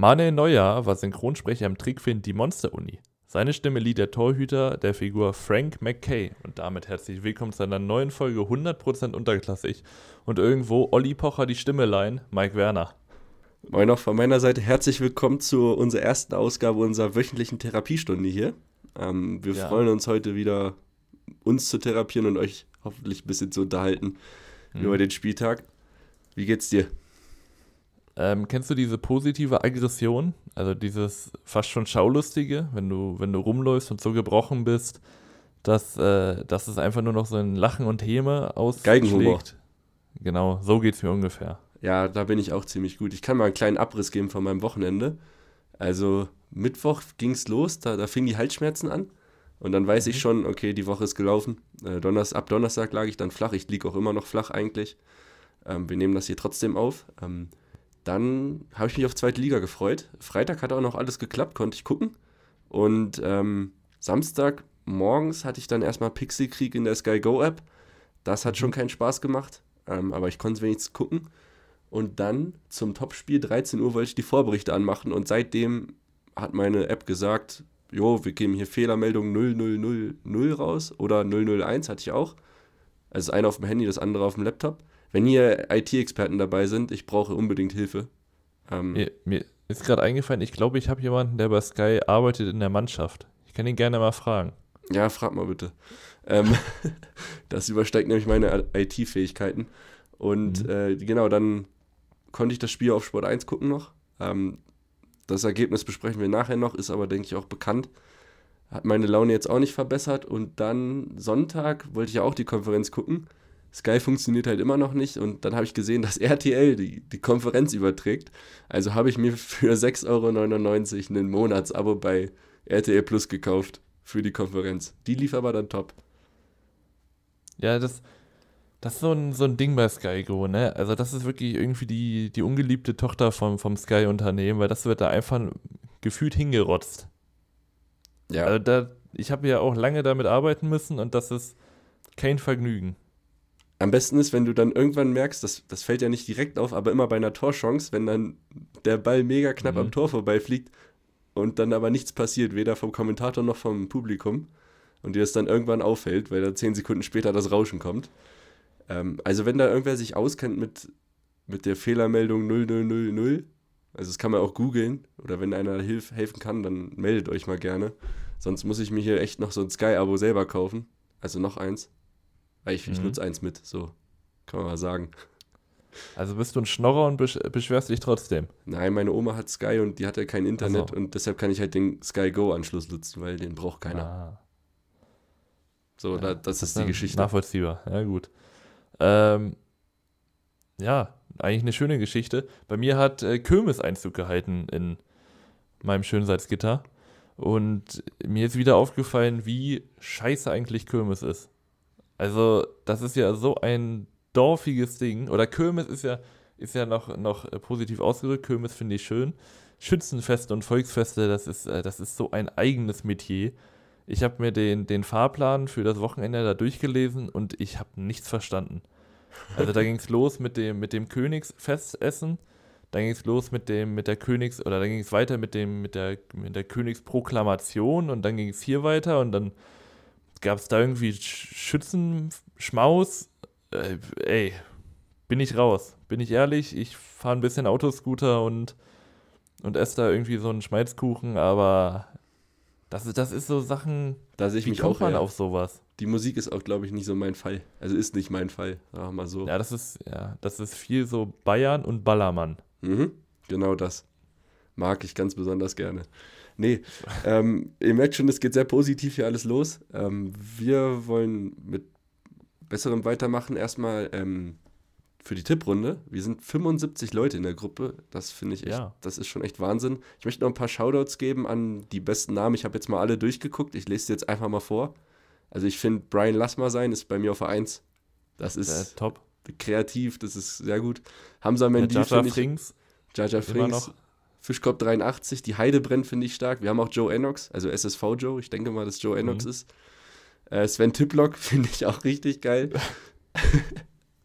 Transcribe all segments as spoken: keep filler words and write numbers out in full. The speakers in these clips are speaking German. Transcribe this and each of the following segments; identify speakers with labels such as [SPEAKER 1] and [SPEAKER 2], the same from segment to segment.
[SPEAKER 1] Manuel Neuer war Synchronsprecher im Trickfilm Die Monster-Uni. Seine Stimme lieh der Torhüter der Figur Frank McKay. Und damit herzlich willkommen zu einer neuen Folge hundert Prozent unterklassig. Und irgendwo Olli Pocher die Stimme leihen, Mike Werner.
[SPEAKER 2] Moin auch von meiner Seite, herzlich willkommen zu unserer ersten Ausgabe unserer wöchentlichen Therapiestunde hier. Ähm, wir
[SPEAKER 1] Ja.
[SPEAKER 2] freuen uns heute wieder, uns zu therapieren und euch hoffentlich ein bisschen zu unterhalten
[SPEAKER 1] Hm.
[SPEAKER 2] über den Spieltag. Wie geht's dir?
[SPEAKER 1] Ähm, kennst du diese positive Aggression? Also dieses fast schon Schaulustige, wenn du, wenn du rumläufst und so gebrochen bist, dass, äh, dass es einfach nur noch so ein Lachen und Häme
[SPEAKER 2] Geigenhumor.
[SPEAKER 1] ausschlägt. Genau, so geht's mir ungefähr.
[SPEAKER 2] Ja, da bin ich auch ziemlich gut. Ich kann mal einen kleinen Abriss geben von meinem Wochenende. Also Mittwoch ging's los, da, da fingen die Halsschmerzen an. Und dann weiß
[SPEAKER 1] Mhm.
[SPEAKER 2] ich schon, okay, die Woche ist gelaufen. Äh, Donners, ab Donnerstag lag ich dann flach. Ich liege auch immer noch flach eigentlich. Ähm, wir nehmen das hier trotzdem auf. Ähm, dann habe ich mich auf zweite Liga gefreut. Freitag hat auch noch alles geklappt, konnte ich gucken. Und ähm, Samstag morgens hatte ich dann erstmal Pixelkrieg in der Sky Go App. Das hat
[SPEAKER 1] Mhm.
[SPEAKER 2] schon keinen Spaß gemacht, ähm, aber ich konnte es wenigstens gucken. Und dann zum Topspiel, dreizehn Uhr, wollte ich die Vorberichte anmachen. Und seitdem hat meine App gesagt, jo, wir geben hier Fehlermeldung null null null null raus oder null null eins hatte ich auch. Also das eine auf dem Handy, das andere auf dem Laptop. Wenn hier I T-Experten dabei sind, ich brauche unbedingt Hilfe. Ähm,
[SPEAKER 1] Mir, mir ist gerade eingefallen, ich glaube, ich habe jemanden, der bei Sky arbeitet in der Mannschaft. Ich kann ihn gerne mal fragen.
[SPEAKER 2] Ja, frag mal bitte. Ähm, das übersteigt nämlich meine I T-Fähigkeiten. Und
[SPEAKER 1] Mhm.
[SPEAKER 2] äh, genau, dann konnte ich das Spiel auf Sport eins gucken noch. Ähm, das Ergebnis besprechen wir nachher noch, ist aber, denke ich, auch bekannt. Hat meine Laune jetzt auch nicht verbessert. Und dann Sonntag wollte ich ja auch die Konferenz gucken. Sky funktioniert halt immer noch nicht. Und dann habe ich gesehen, dass R T L die, die Konferenz überträgt. Also habe ich mir für sechs Euro neunundneunzig ein Monatsabo bei R T L Plus gekauft für die Konferenz. Die lief aber dann top.
[SPEAKER 1] Ja, das, das ist so ein, so ein Ding bei Sky Go, ne? Also das ist wirklich irgendwie die, die ungeliebte Tochter vom, vom Sky-Unternehmen, weil das wird da einfach gefühlt hingerotzt.
[SPEAKER 2] Ja,
[SPEAKER 1] Also da, ich habe ja auch lange damit arbeiten müssen und das ist kein Vergnügen.
[SPEAKER 2] am besten ist, wenn du dann irgendwann merkst, das, das fällt ja nicht direkt auf, aber immer bei einer Torchance, wenn dann der Ball mega knapp
[SPEAKER 1] Mhm.
[SPEAKER 2] am Tor vorbeifliegt und dann aber nichts passiert, weder vom Kommentator noch vom Publikum und dir das dann irgendwann auffällt, weil dann zehn Sekunden später das Rauschen kommt. Ähm, also wenn da irgendwer sich auskennt mit, mit der Fehlermeldung null null null null, also das kann man auch googeln oder wenn einer hilf, helfen kann, dann meldet euch mal gerne. Sonst muss ich mir hier echt noch so ein Sky-Abo selber kaufen, also noch eins. Weil ich, ich
[SPEAKER 1] Mhm.
[SPEAKER 2] nutze eins mit, so kann man mal sagen.
[SPEAKER 1] Also bist du ein Schnorrer und besch beschwerst dich trotzdem.
[SPEAKER 2] Nein, meine Oma hat Sky und die hat ja kein Internet
[SPEAKER 1] so.
[SPEAKER 2] und deshalb kann ich halt den Sky Go-Anschluss nutzen, weil den braucht keiner.
[SPEAKER 1] Ah,
[SPEAKER 2] So,
[SPEAKER 1] ja,
[SPEAKER 2] da, das ist die
[SPEAKER 1] dann
[SPEAKER 2] Geschichte.
[SPEAKER 1] nachvollziehbar. Ja, gut. Ähm, ja, eigentlich eine schöne Geschichte. Bei mir hat äh, Kirmes Einzug gehalten in meinem Schönsalzgitter. Und mir ist wieder aufgefallen, wie scheiße eigentlich Kirmes ist. Also, das ist ja so ein dorfiges Ding. Oder Kirmes ist ja, ist ja noch, noch äh, positiv ausgedrückt. Kirmes finde ich schön. Schützenfeste und Volksfeste, das ist, äh, das ist so ein eigenes Metier. Ich habe mir den, den Fahrplan für das Wochenende da durchgelesen und ich habe nichts verstanden. Also da ging es los mit dem, mit dem Königsfestessen, dann ging es los mit dem, mit der Königs, oder dann ging es weiter mit dem, mit der, mit der Königsproklamation und dann ging es hier weiter und dann gab es da irgendwie Sch- Schützenschmaus. Äh, ey, bin ich raus. Bin ich ehrlich, ich fahre ein bisschen Autoscooter und, und esse da irgendwie so einen Schmalzkuchen, aber das, ist- das ist so Sachen,
[SPEAKER 2] Da sehe ich
[SPEAKER 1] wie
[SPEAKER 2] mich
[SPEAKER 1] kommt
[SPEAKER 2] auch
[SPEAKER 1] man
[SPEAKER 2] eher.
[SPEAKER 1] auf sowas?
[SPEAKER 2] Die Musik ist auch, glaube ich, nicht so mein Fall. Also ist nicht mein Fall, sagen wir mal so.
[SPEAKER 1] Ja, das ist, ja, das ist viel so Bayern und Ballermann.
[SPEAKER 2] Mhm, genau das. Mag ich ganz besonders gerne. Nee, ähm, ihr merkt schon, es geht sehr positiv hier alles los. Ähm, wir wollen mit Besserem weitermachen. Erstmal ähm, für die Tipprunde. Wir sind fünfundsiebzig Leute in der Gruppe. Das finde ich echt,
[SPEAKER 1] Ja.
[SPEAKER 2] das ist schon echt Wahnsinn. Ich möchte noch ein paar Shoutouts geben an die besten Namen. Ich habe jetzt mal alle durchgeguckt. Ich lese sie jetzt einfach mal vor. Also ich finde, Brian Lassmer-Sein ist bei mir auf der eins. Das
[SPEAKER 1] Äh,
[SPEAKER 2] ist
[SPEAKER 1] top.
[SPEAKER 2] kreativ, das ist sehr gut. Hamza
[SPEAKER 1] Der
[SPEAKER 2] Mendy
[SPEAKER 1] Jaja
[SPEAKER 2] finde ich,
[SPEAKER 1] Frings,
[SPEAKER 2] Jaja
[SPEAKER 1] immer
[SPEAKER 2] Frings,
[SPEAKER 1] noch.
[SPEAKER 2] Fischkopf dreiundachtzig, die Heide brennt finde ich stark. Wir haben auch Joe Enox, also S S V Joe, ich denke mal, dass Joe Enox
[SPEAKER 1] Mhm.
[SPEAKER 2] ist. Äh, Sven Tiplock finde ich auch richtig geil.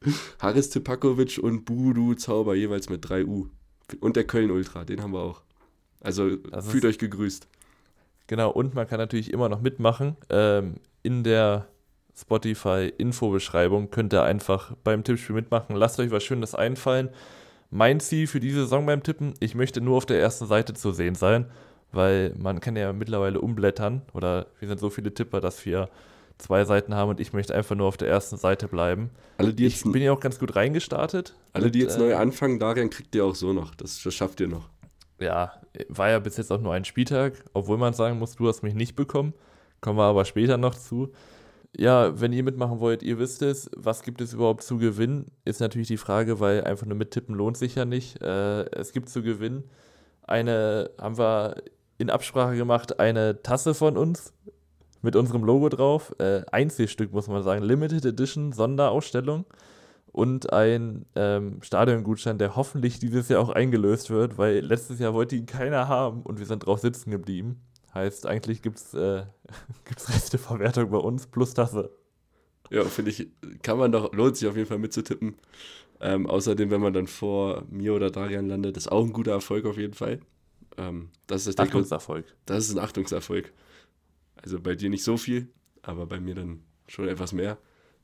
[SPEAKER 2] Haris Tipakovic und Budu Zauber jeweils mit drei U. Und der Köln Ultra, den haben wir auch. Also
[SPEAKER 1] Das
[SPEAKER 2] fühlt
[SPEAKER 1] ist,
[SPEAKER 2] euch gegrüßt.
[SPEAKER 1] genau, und man kann natürlich immer noch mitmachen. Ähm, in der Spotify-Infobeschreibung könnt ihr einfach beim Tippspiel mitmachen. Lasst euch was Schönes einfallen. Mein Ziel für diese Saison beim Tippen, ich möchte nur auf der ersten Seite zu sehen sein, weil man kann ja mittlerweile umblättern oder wir sind so viele Tipper, dass wir zwei Seiten haben und ich möchte einfach nur auf der ersten Seite bleiben.
[SPEAKER 2] Alle, die jetzt,
[SPEAKER 1] Ich bin ja auch ganz gut reingestartet.
[SPEAKER 2] alle, die
[SPEAKER 1] mit,
[SPEAKER 2] jetzt neu
[SPEAKER 1] äh,
[SPEAKER 2] anfangen, Darian kriegt ihr auch so noch. Das, das schafft ihr noch.
[SPEAKER 1] Ja, war ja bis jetzt auch nur ein Spieltag, obwohl man sagen muss, du hast mich nicht bekommen. Kommen wir aber später noch zu. Ja, wenn ihr mitmachen wollt, ihr wisst es, was gibt es überhaupt zu gewinnen, ist natürlich die Frage, weil einfach nur mittippen lohnt sich ja nicht. Äh, es gibt zu gewinnen eine, haben wir in Absprache gemacht, eine Tasse von uns mit unserem Logo drauf. Äh, Einzelstück, muss man sagen, Limited Edition, Sonderausstellung. Und ein ähm, Stadiongutschein, der hoffentlich dieses Jahr auch eingelöst wird, weil letztes Jahr wollte ihn keiner haben und wir sind drauf sitzen geblieben. Heißt, eigentlich gibt es äh, gibt's Resteverwertung bei uns plus Tasse.
[SPEAKER 2] Ja, finde ich, kann man doch, lohnt sich auf jeden Fall mitzutippen. Ähm, außerdem, wenn man dann vor mir oder Darian landet, ist auch ein guter Erfolg auf jeden Fall. Ähm, das ist, ich denke,
[SPEAKER 1] Achtungserfolg.
[SPEAKER 2] das ist ein Achtungserfolg. Also bei dir nicht so viel, aber bei mir dann schon etwas mehr.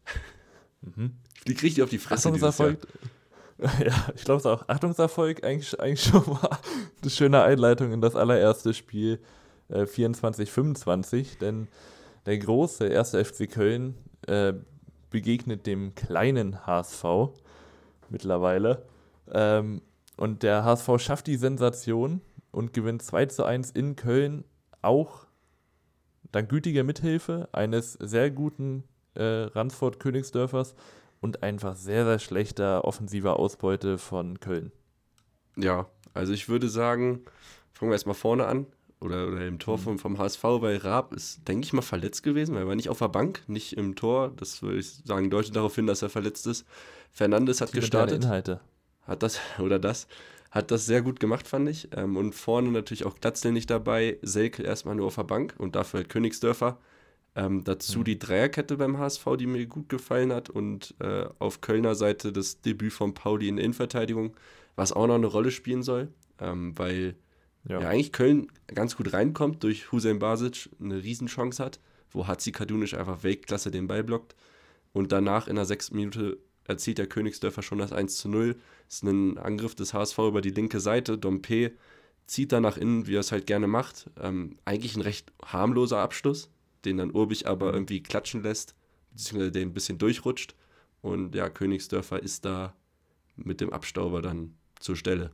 [SPEAKER 1] Mhm.
[SPEAKER 2] Ich fliege richtig auf die Fresse dieses Jahr.
[SPEAKER 1] Achtungserfolg. Ja, ich glaube es auch. Achtungserfolg, eigentlich, eigentlich schon mal eine schöne Einleitung in das allererste Spiel äh, vierundzwanzig fünfundzwanzig, denn der große erste F C Köln äh, begegnet dem kleinen H S V mittlerweile. Ähm, und der H S V schafft die Sensation und gewinnt zwei zu eins in Köln, auch dank gütiger Mithilfe eines sehr guten äh, Ransford-Königsdörfers und einfach sehr, sehr schlechter offensiver Ausbeute von Köln.
[SPEAKER 2] Ja, also ich würde sagen, fangen wir erstmal vorne an. Oder, oder im Tor vom, vom H S V, weil Raab ist, denke ich mal, verletzt gewesen, weil er war nicht auf der Bank, nicht im Tor. Das würde ich sagen, deutet darauf hin, dass er verletzt ist. Fernandes hat
[SPEAKER 1] Die moderne
[SPEAKER 2] gestartet.
[SPEAKER 1] Inhalte.
[SPEAKER 2] Hat das, oder das, hat das sehr gut gemacht, fand ich. Ähm, und vorne natürlich auch Glatzel nicht dabei. Selke erstmal nur auf der Bank und dafür halt Königsdörfer. Ähm, dazu
[SPEAKER 1] Mhm.
[SPEAKER 2] die Dreierkette beim H S V, die mir gut gefallen hat. Und äh, auf Kölner Seite das Debüt von Pauli in der Innenverteidigung, was auch noch eine Rolle spielen soll. Ähm, weil
[SPEAKER 1] Ja.
[SPEAKER 2] ja eigentlich Köln ganz gut reinkommt, durch Hussein Basic eine Riesenchance hat, wo Hatzi Kadunic einfach Weltklasse den Ball blockt. Und danach in der sechsten Minute erzielt der Königsdörfer schon das eins zu null. Das ist ein Angriff des H S V über die linke Seite. Dompe zieht da nach innen, wie er es halt gerne macht. Ähm, eigentlich ein recht harmloser Abschluss, den dann Urbich aber
[SPEAKER 1] Mhm.
[SPEAKER 2] irgendwie klatschen lässt, beziehungsweise den ein bisschen durchrutscht. Und ja, Königsdörfer ist da mit dem Abstauber dann zur Stelle.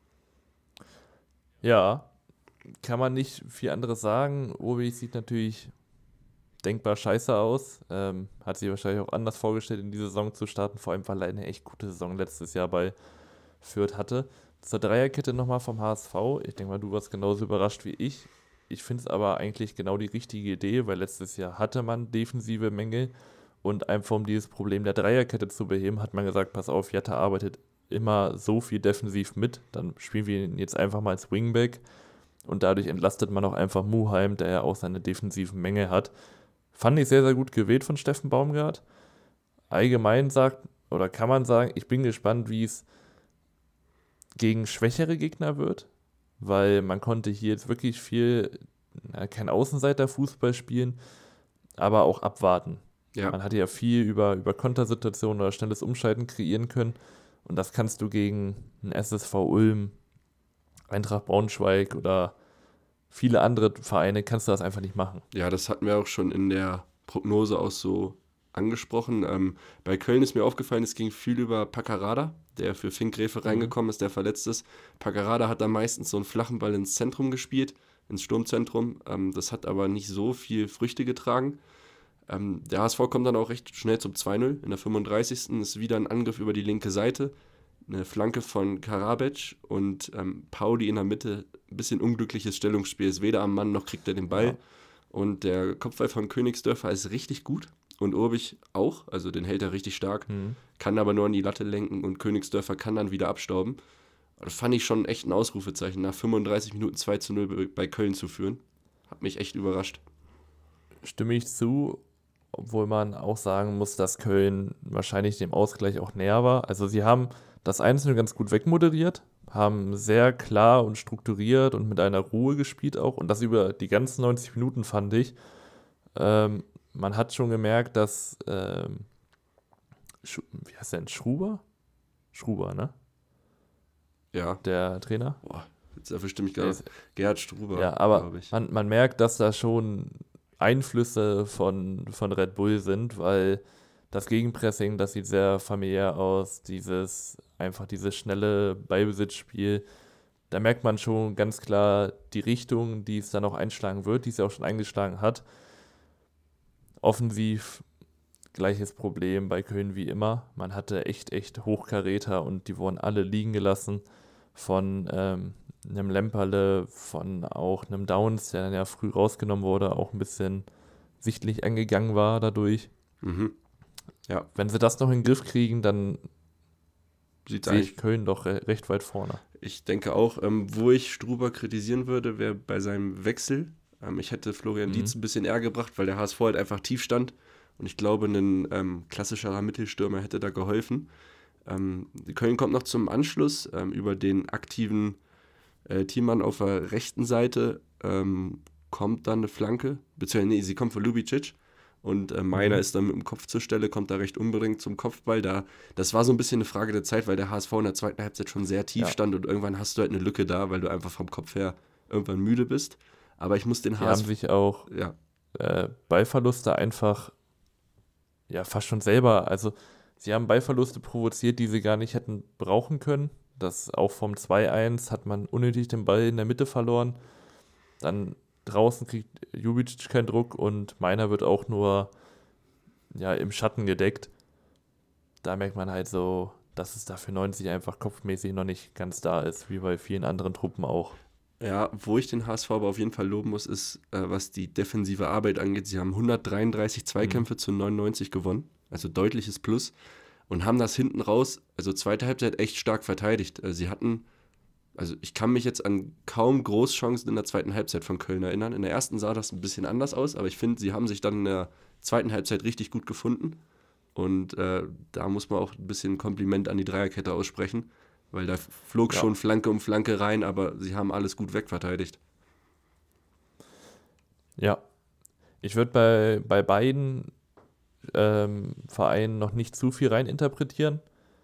[SPEAKER 1] Ja, kann man nicht viel anderes sagen. Obi sieht natürlich denkbar scheiße aus. Ähm, hat sich wahrscheinlich auch anders vorgestellt, in die Saison zu starten, vor allem weil er eine echt gute Saison letztes Jahr bei Fürth hatte. Zur Dreierkette nochmal vom H S V. Ich denke mal, du warst genauso überrascht wie ich. Ich finde es aber eigentlich genau die richtige Idee, weil letztes Jahr hatte man defensive Mängel und einfach um dieses Problem der Dreierkette zu beheben, hat man gesagt, pass auf, Jatta arbeitet immer so viel defensiv mit, dann spielen wir ihn jetzt einfach mal als Wingback und dadurch entlastet man auch einfach Muheim, der ja auch seine defensiven Mängel hat. Fand ich sehr, sehr gut gewählt von Steffen Baumgart. Allgemein sagt, oder kann man sagen, ich bin gespannt, wie es gegen schwächere Gegner wird, weil man konnte hier jetzt wirklich viel, na, kein Außenseiter-Fußball spielen, aber auch abwarten.
[SPEAKER 2] Ja.
[SPEAKER 1] Man hatte ja viel über, über Kontersituationen oder schnelles Umschalten kreieren können und das kannst du gegen einen S S V Ulm, Eintracht Braunschweig oder viele andere Vereine, kannst du das einfach nicht machen.
[SPEAKER 2] Ja, das hatten wir auch schon in der Prognose auch so angesprochen. Ähm, bei Köln ist mir aufgefallen, es ging viel über Paccarada, der für Fink Gräfe
[SPEAKER 1] Mhm.
[SPEAKER 2] reingekommen ist, der verletzt ist. Paccarada hat da meistens so einen flachen Ball ins Zentrum gespielt, ins Sturmzentrum. Ähm, das hat aber nicht so viel Früchte getragen. Ähm, der H S V kommt dann auch recht schnell zum zwei null. In der fünfunddreißigsten ist wieder ein Angriff über die linke Seite. Eine Flanke von Karabec und ähm, Pauli in der Mitte. Ein bisschen unglückliches Stellungsspiel. Ist weder am Mann noch kriegt er den Ball.
[SPEAKER 1] Ja.
[SPEAKER 2] Und der Kopfball von Königsdörfer ist richtig gut. Und Urbich auch. Also den hält er richtig stark.
[SPEAKER 1] Mhm.
[SPEAKER 2] Kann aber nur an die Latte lenken und Königsdörfer kann dann wieder abstauben. Das fand ich schon echt ein Ausrufezeichen, nach fünfunddreißig Minuten zwei zu null bei Köln zu führen. Hat mich echt überrascht.
[SPEAKER 1] Stimme ich zu, obwohl man auch sagen muss, dass Köln wahrscheinlich dem Ausgleich auch näher war. Also sie haben das Einzelne ganz gut wegmoderiert, haben sehr klar und strukturiert und mit einer Ruhe gespielt auch. Und das über die ganzen neunzig Minuten, fand ich. Ähm, man hat schon gemerkt, dass, ähm, Schu- wie heißt der denn, Schruber? Schruber, ne?
[SPEAKER 2] Ja,
[SPEAKER 1] Der Trainer.
[SPEAKER 2] boah, jetzt erwischte mich
[SPEAKER 1] Der
[SPEAKER 2] gerade.
[SPEAKER 1] ist,
[SPEAKER 2] Gerhard Struber,
[SPEAKER 1] ja, aber
[SPEAKER 2] glaube ich.
[SPEAKER 1] man, man merkt, dass da schon Einflüsse von, von Red Bull sind, weil das Gegenpressing, das sieht sehr familiär aus, dieses, einfach dieses schnelle Ballbesitzspiel, da merkt man schon ganz klar die Richtung, die es dann auch einschlagen wird, die es ja auch schon eingeschlagen hat. Offensiv gleiches Problem bei Köln wie immer. Man hatte echt, echt Hochkaräter und die wurden alle liegen gelassen von ähm, einem Lemperle, von auch einem Downs, der dann ja früh rausgenommen wurde, auch ein bisschen sichtlich angegangen war dadurch.
[SPEAKER 2] Mhm. Ja,
[SPEAKER 1] Wenn sie das noch in den Griff kriegen, dann
[SPEAKER 2] sieht
[SPEAKER 1] sehe
[SPEAKER 2] eigentlich.
[SPEAKER 1] ich Köln doch re recht weit vorne.
[SPEAKER 2] Ich denke auch, ähm, wo ich Struber kritisieren würde, wäre bei seinem Wechsel. Ähm, ich hätte Florian
[SPEAKER 1] Mhm.
[SPEAKER 2] Dietz ein bisschen eher gebracht, weil der H S V halt einfach tief stand. Und ich glaube, ein ähm, klassischerer Mittelstürmer hätte da geholfen. Ähm, Köln kommt noch zum Anschluss ähm, über den aktiven äh, Thiemann auf der rechten Seite. Ähm, kommt dann eine Flanke, beziehungsweise nee, sie kommt von Lubicic. Und äh, Meiner
[SPEAKER 1] Mhm.
[SPEAKER 2] ist dann mit dem Kopf zur Stelle, kommt da recht unbedingt zum Kopfball. Da, das war so ein bisschen eine Frage der Zeit, weil der H S V in der zweiten Halbzeit schon sehr tief
[SPEAKER 1] Ja,
[SPEAKER 2] stand und irgendwann hast du halt eine Lücke da, weil du einfach vom Kopf her irgendwann müde bist. Aber ich muss den
[SPEAKER 1] die haben
[SPEAKER 2] H S V,
[SPEAKER 1] sich auch
[SPEAKER 2] ja,
[SPEAKER 1] äh, Ballverluste einfach ja fast schon selber, also sie haben Ballverluste provoziert, die sie gar nicht hätten brauchen können. Das auch vom zwei eins hat man unnötig den Ball in der Mitte verloren. Dann draußen kriegt Jubicic keinen Druck und Meiner wird auch nur ja, im Schatten gedeckt. Da merkt man halt so, dass es da für neunzig einfach kopfmäßig noch nicht ganz da ist, wie bei vielen anderen Truppen auch.
[SPEAKER 2] ja, wo ich den H S V aber auf jeden Fall loben muss, ist, äh, was die defensive Arbeit angeht. Sie haben hundertdreiunddreißig
[SPEAKER 1] Mhm.
[SPEAKER 2] Zweikämpfe zu neunundneunzig gewonnen, also deutliches Plus. Und haben das hinten raus, also zweite Halbzeit, echt stark verteidigt. Äh, sie hatten, also ich kann mich jetzt an kaum Großchancen in der zweiten Halbzeit von Köln erinnern. In der ersten sah das ein bisschen anders aus, aber ich finde, sie haben sich dann in der zweiten Halbzeit richtig gut gefunden. Und äh, da muss man auch ein bisschen Kompliment an die Dreierkette aussprechen, weil da flog
[SPEAKER 1] Ja,
[SPEAKER 2] schon Flanke um Flanke rein, aber sie haben alles gut wegverteidigt.
[SPEAKER 1] ja. Ich würde bei, bei beiden ähm, Vereinen noch nicht zu viel reininterpretieren,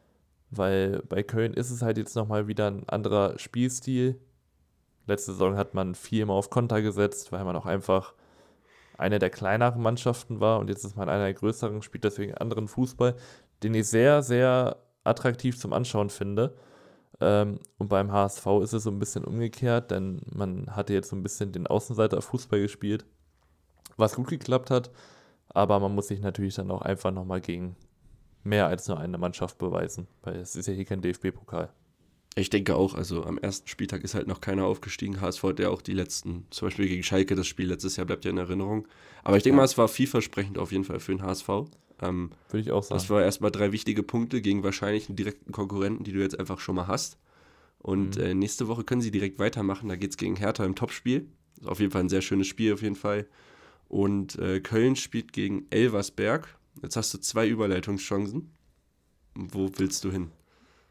[SPEAKER 1] weil bei Köln ist es halt jetzt nochmal wieder ein anderer Spielstil. Letzte Saison hat man viel immer auf Konter gesetzt, weil man auch einfach eine der kleineren Mannschaften war und jetzt ist man einer der größeren, spielt deswegen anderen Fußball, den ich sehr, sehr attraktiv zum Anschauen finde. Ähm, und beim H S V ist es so ein bisschen umgekehrt, denn man hatte jetzt so ein bisschen den Außenseiter-Fußball gespielt, was gut geklappt hat, aber man muss sich natürlich dann auch einfach nochmal gegen mehr als nur eine Mannschaft beweisen, weil es ist ja hier kein D F B-Pokal.
[SPEAKER 2] Ich denke auch, also am ersten Spieltag ist halt noch keiner aufgestiegen. H S V hat ja auch die letzten, zum Beispiel gegen Schalke, das Spiel letztes Jahr bleibt ja in Erinnerung. Aber ich denke mal,
[SPEAKER 1] Ja,
[SPEAKER 2] es war vielversprechend auf jeden Fall für den H S V. Ähm,
[SPEAKER 1] würde ich auch
[SPEAKER 2] das
[SPEAKER 1] sagen.
[SPEAKER 2] war erstmal drei wichtige Punkte gegen wahrscheinlich einen direkten Konkurrenten, die du jetzt einfach schon mal hast. Und
[SPEAKER 1] Mhm.
[SPEAKER 2] äh, nächste Woche können sie direkt weitermachen. Da geht es gegen Hertha im Topspiel. Ist auf jeden Fall ein sehr schönes Spiel, auf jeden Fall. Und äh, Köln spielt gegen Elversberg. Jetzt hast du zwei Überleitungschancen. Wo willst du hin?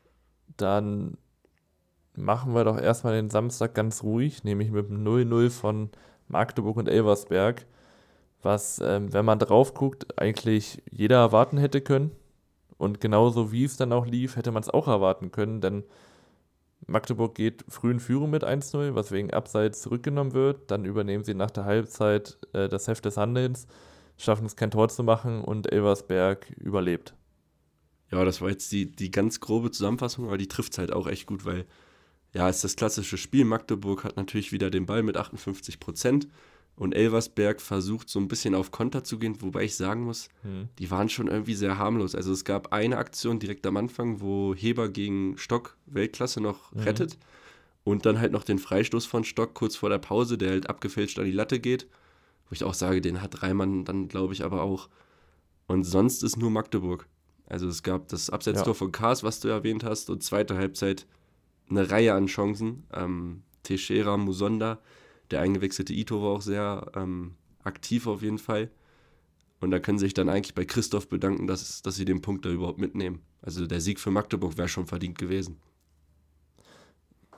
[SPEAKER 1] Dann machen wir doch erstmal den Samstag ganz ruhig, nämlich mit dem null null von Magdeburg und Elversberg, was, ähm, wenn man drauf guckt, eigentlich jeder erwarten hätte können. Und genauso wie es dann auch lief, hätte man es auch erwarten können, denn Magdeburg geht früh in Führung mit eins null, was wegen Abseits zurückgenommen wird. Dann übernehmen sie nach der Halbzeit äh, das Heft des Handelns, schaffen es kein Tor zu machen und Elversberg überlebt.
[SPEAKER 2] Ja, das war jetzt die, die ganz grobe Zusammenfassung, aber die trifft es halt auch echt gut, weil ja, ist das klassische Spiel. Magdeburg hat natürlich wieder den Ball mit achtundfünfzig Prozent und Elversberg versucht so ein bisschen auf Konter zu gehen, wobei ich sagen muss,
[SPEAKER 1] Hm.
[SPEAKER 2] die waren schon irgendwie sehr harmlos. Also es gab eine Aktion direkt am Anfang, wo Heber gegen Stock Weltklasse noch
[SPEAKER 1] Mhm.
[SPEAKER 2] rettet und dann halt noch den Freistoß von Stock kurz vor der Pause, der halt abgefälscht an die Latte geht, wo ich auch sage, den hat Reimann dann, glaube ich, aber auch. Und sonst ist nur Magdeburg. Also es gab das
[SPEAKER 1] Ja,
[SPEAKER 2] Abseitstor von Kaas, was du erwähnt hast, und zweite Halbzeit eine Reihe an Chancen. Ähm, Teixeira, Musonda, der eingewechselte Ito war auch sehr ähm, aktiv auf jeden Fall. Und da können sie sich dann eigentlich bei Christoph bedanken, dass, dass sie den Punkt da überhaupt mitnehmen. Also der Sieg für Magdeburg wäre schon verdient gewesen.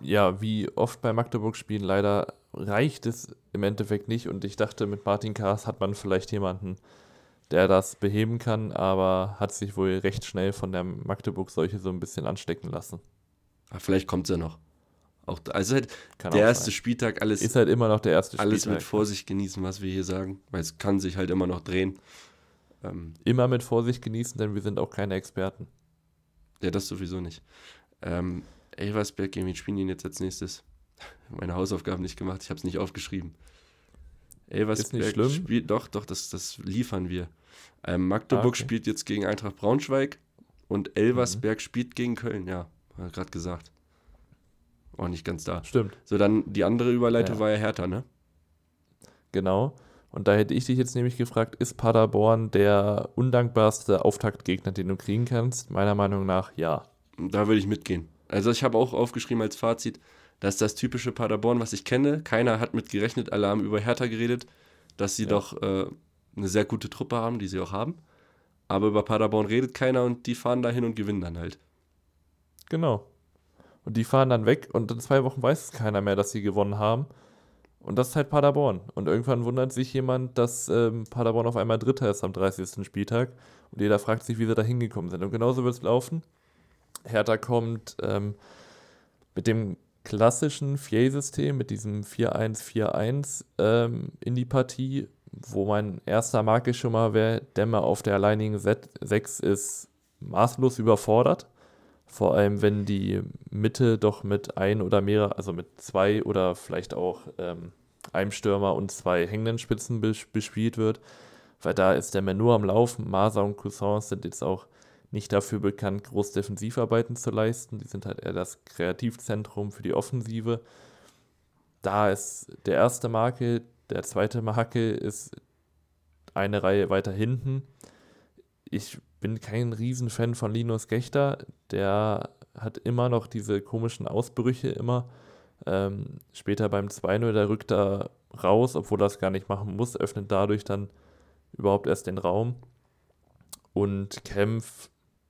[SPEAKER 1] ja, wie oft bei Magdeburg-Spielen leider reicht es im Endeffekt nicht. Und ich dachte, mit Martin Kaas hat man vielleicht jemanden, der das beheben kann, aber hat sich wohl recht schnell von der Magdeburg-Seuche so ein bisschen anstecken lassen.
[SPEAKER 2] Aber vielleicht kommt es ja noch. Auch, also halt
[SPEAKER 1] Kann
[SPEAKER 2] der
[SPEAKER 1] auch
[SPEAKER 2] erste
[SPEAKER 1] sein.
[SPEAKER 2] Spieltag, alles,
[SPEAKER 1] Ist halt immer noch der erste
[SPEAKER 2] alles
[SPEAKER 1] Spieltag.
[SPEAKER 2] mit Vorsicht genießen, was wir hier sagen, weil es kann sich halt immer noch drehen. Ähm,
[SPEAKER 1] Immer mit Vorsicht genießen, denn wir sind auch keine Experten.
[SPEAKER 2] ja, das sowieso nicht. Ähm, Elversberg, gegen wen spielen die jetzt als nächstes? Meine Hausaufgaben nicht gemacht, ich habe es nicht aufgeschrieben. Elversberg
[SPEAKER 1] schlimm.
[SPEAKER 2] spielt, doch, doch, das, das liefern wir. Ähm, Magdeburg
[SPEAKER 1] Ah, okay.
[SPEAKER 2] spielt jetzt gegen Eintracht Braunschweig und Elversberg
[SPEAKER 1] Mhm.
[SPEAKER 2] spielt gegen Köln, ja, hat er gerade gesagt. Auch nicht ganz da.
[SPEAKER 1] Stimmt,
[SPEAKER 2] So, dann die andere Überleitung
[SPEAKER 1] Ja.
[SPEAKER 2] war ja Hertha, ne?
[SPEAKER 1] genau. Und da hätte ich dich jetzt nämlich gefragt, ist Paderborn der undankbarste Auftaktgegner, den du kriegen kannst? Meiner Meinung nach ja.
[SPEAKER 2] Da würde ich mitgehen. Also ich habe auch aufgeschrieben als Fazit, das ist das typische Paderborn, was ich kenne. Keiner hat mit gerechnet, alle haben über Hertha geredet, dass sie
[SPEAKER 1] Ja.
[SPEAKER 2] doch äh, eine sehr gute Truppe haben, die sie auch haben. Aber über Paderborn redet keiner und die fahren dahin und gewinnen dann halt.
[SPEAKER 1] Genau. Und die fahren dann weg und in zwei Wochen weiß es keiner mehr, dass sie gewonnen haben. Und das ist halt Paderborn. Und irgendwann wundert sich jemand, dass ähm, Paderborn auf einmal Dritter ist am dreißigsten Spieltag. Und jeder fragt sich, wie sie da hingekommen sind. Und genauso wird es laufen. Hertha kommt ähm, mit dem klassischen Vier-System, mit diesem vier eins vier eins ähm, in die Partie, wo mein erster Marke schon mal wäre, Dämme auf der alleinigen sechs ist maßlos überfordert. Vor allem, wenn die Mitte doch mit ein oder mehrere, also mit zwei oder vielleicht auch ähm, einem Stürmer und zwei hängenden Spitzen bes- bespielt wird. Weil da ist der Mann nur am Laufen. Masa und Cousins sind jetzt auch nicht dafür bekannt, groß Defensivarbeiten zu leisten. Die sind halt eher das Kreativzentrum für die Offensive. Da ist der erste Makel. Der zweite Makel ist eine Reihe weiter hinten. Ich bin kein Riesenfan von Linus Gächter. Der hat immer noch diese komischen Ausbrüche immer. Ähm, später beim zwei null, der rückt da raus, obwohl er das gar nicht machen muss, öffnet dadurch dann überhaupt erst den Raum. Und Kempf,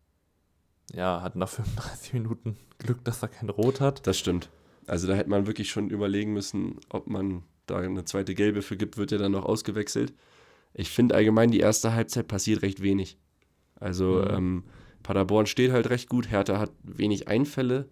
[SPEAKER 1] ja, hat nach fünfunddreißig Minuten Glück, dass er kein Rot hat.
[SPEAKER 2] Das stimmt. Also da hätte man wirklich schon überlegen müssen, ob man da eine zweite Gelbe für gibt, wird ja dann noch ausgewechselt. Ich finde allgemein, die erste Halbzeit passiert recht wenig. Also
[SPEAKER 1] Mhm.
[SPEAKER 2] ähm, Paderborn steht halt recht gut, Hertha hat wenig Einfälle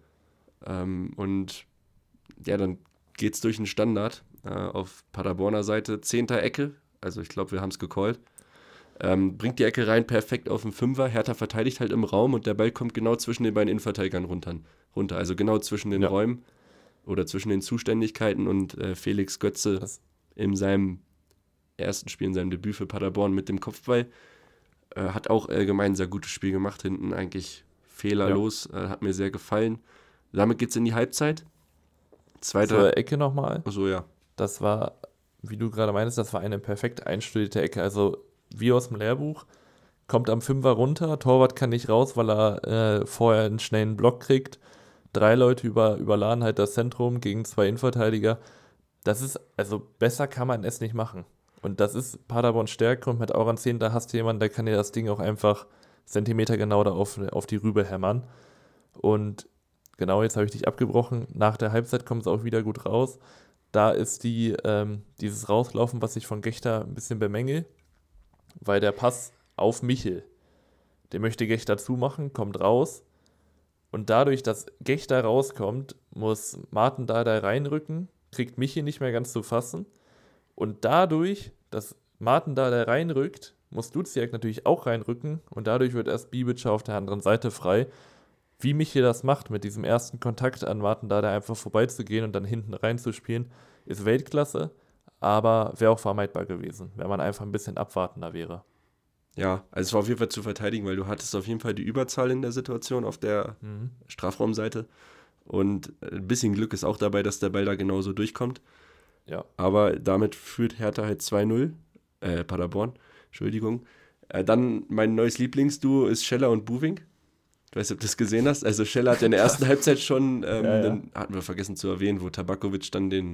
[SPEAKER 2] ähm, und ja, dann geht es durch den Standard äh, auf Paderborner Seite. Zehnter Ecke, also ich glaube, wir haben es gecallt. Ähm, bringt die Ecke rein, perfekt auf den Fünfer. Hertha verteidigt halt im Raum und der Ball kommt genau zwischen den beiden Innenverteidigern runter. runter also genau zwischen den
[SPEAKER 1] Ja.
[SPEAKER 2] Räumen oder zwischen den Zuständigkeiten und äh, Felix Götze
[SPEAKER 1] Das-
[SPEAKER 2] in seinem ersten Spiel, in seinem Debüt für Paderborn mit dem Kopfball. Äh, hat auch allgemein ein sehr gutes Spiel gemacht hinten, eigentlich fehlerlos, äh, hat mir sehr gefallen. Damit geht es in die Halbzeit. Zweiter,
[SPEAKER 1] Zur Ecke nochmal.
[SPEAKER 2] so ja,
[SPEAKER 1] Das war, wie du gerade meinst, das war eine perfekt einstudierte Ecke. Also wie aus dem Lehrbuch. Kommt am Fünfer runter, Torwart kann nicht raus, weil er äh, vorher einen schnellen Block kriegt. Drei Leute über, überladen halt das Zentrum gegen zwei Innenverteidiger. Das ist, also besser kann man es nicht machen. Und das ist Paderborn Stärke und mit Auran zehn, da hast du jemanden, der kann dir das Ding auch einfach Zentimeter genau da auf, auf die Rübe hämmern. Und genau, jetzt habe ich dich abgebrochen. Nach der Halbzeit kommt es auch wieder gut raus. Da ist die, ähm, dieses Rauslaufen, was ich von Gächter ein bisschen bemängel, weil der Pass auf Michel, den möchte Gächter zumachen, kommt raus. Und dadurch, dass Gächter rauskommt, muss Martin Dardai reinrücken, kriegt Michel nicht mehr ganz zu fassen. Und dadurch, dass Martin Dardai reinrückt, muss Duziak natürlich auch reinrücken. Und dadurch wird erst Bibic auf der anderen Seite frei. Wie Michel das macht, mit diesem ersten Kontakt an Martin Dardai einfach vorbeizugehen und dann hinten reinzuspielen, ist Weltklasse. Aber wäre auch vermeidbar gewesen, wenn man einfach ein bisschen abwartender wäre.
[SPEAKER 2] ja, also es war auf jeden Fall zu verteidigen, weil du hattest auf jeden Fall die Überzahl in der Situation auf der
[SPEAKER 1] Mhm.
[SPEAKER 2] Strafraumseite und ein bisschen Glück ist auch dabei, dass der Ball da genauso durchkommt.
[SPEAKER 1] Ja.
[SPEAKER 2] Aber damit führt Hertha halt zwei null, äh, Paderborn, Entschuldigung. Äh, dann mein neues Lieblingsduo ist Scheller und Buving. Ich weiß nicht, ob du das gesehen hast. Also Scheller hat ja in der ersten Halbzeit schon, ähm,
[SPEAKER 1] Ja, ja.
[SPEAKER 2] Den, hatten wir vergessen zu erwähnen, wo Tabakovic dann den,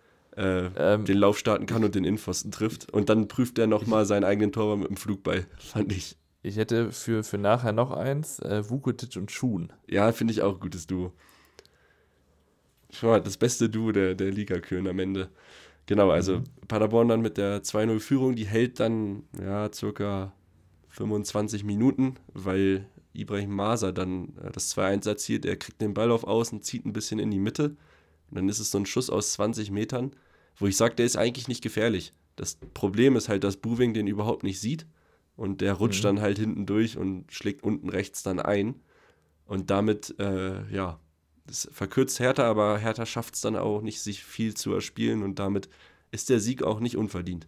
[SPEAKER 2] äh,
[SPEAKER 1] Ähm,
[SPEAKER 2] den Lauf starten kann und den Innenpfosten trifft. Und dann prüft er nochmal seinen eigenen Torwart mit dem Flugball, fand ich.
[SPEAKER 1] Ich hätte für, für nachher noch eins, äh, Vukotic und Schuhn.
[SPEAKER 2] Ja, finde ich auch ein gutes Duo. Schon mal das beste Duo der, der Liga küren am Ende. Genau, also mhm. Paderborn dann mit der zwei null Führung, die hält dann ja circa fünfundzwanzig Minuten, weil Ibrahim Maser dann äh, das zwei eins erzielt. Er kriegt den Ball auf Außen, zieht ein bisschen in die Mitte. Und dann ist es so ein Schuss aus zwanzig Metern, wo ich sage, der ist eigentlich nicht gefährlich. Das Problem ist halt, dass Buving den überhaupt nicht sieht. Und der rutscht mhm. dann halt hinten durch und schlägt unten rechts dann ein. Und damit, äh, ja, das verkürzt Hertha, aber Hertha schafft es dann auch nicht, sich viel zu erspielen. Und damit ist der Sieg auch nicht unverdient.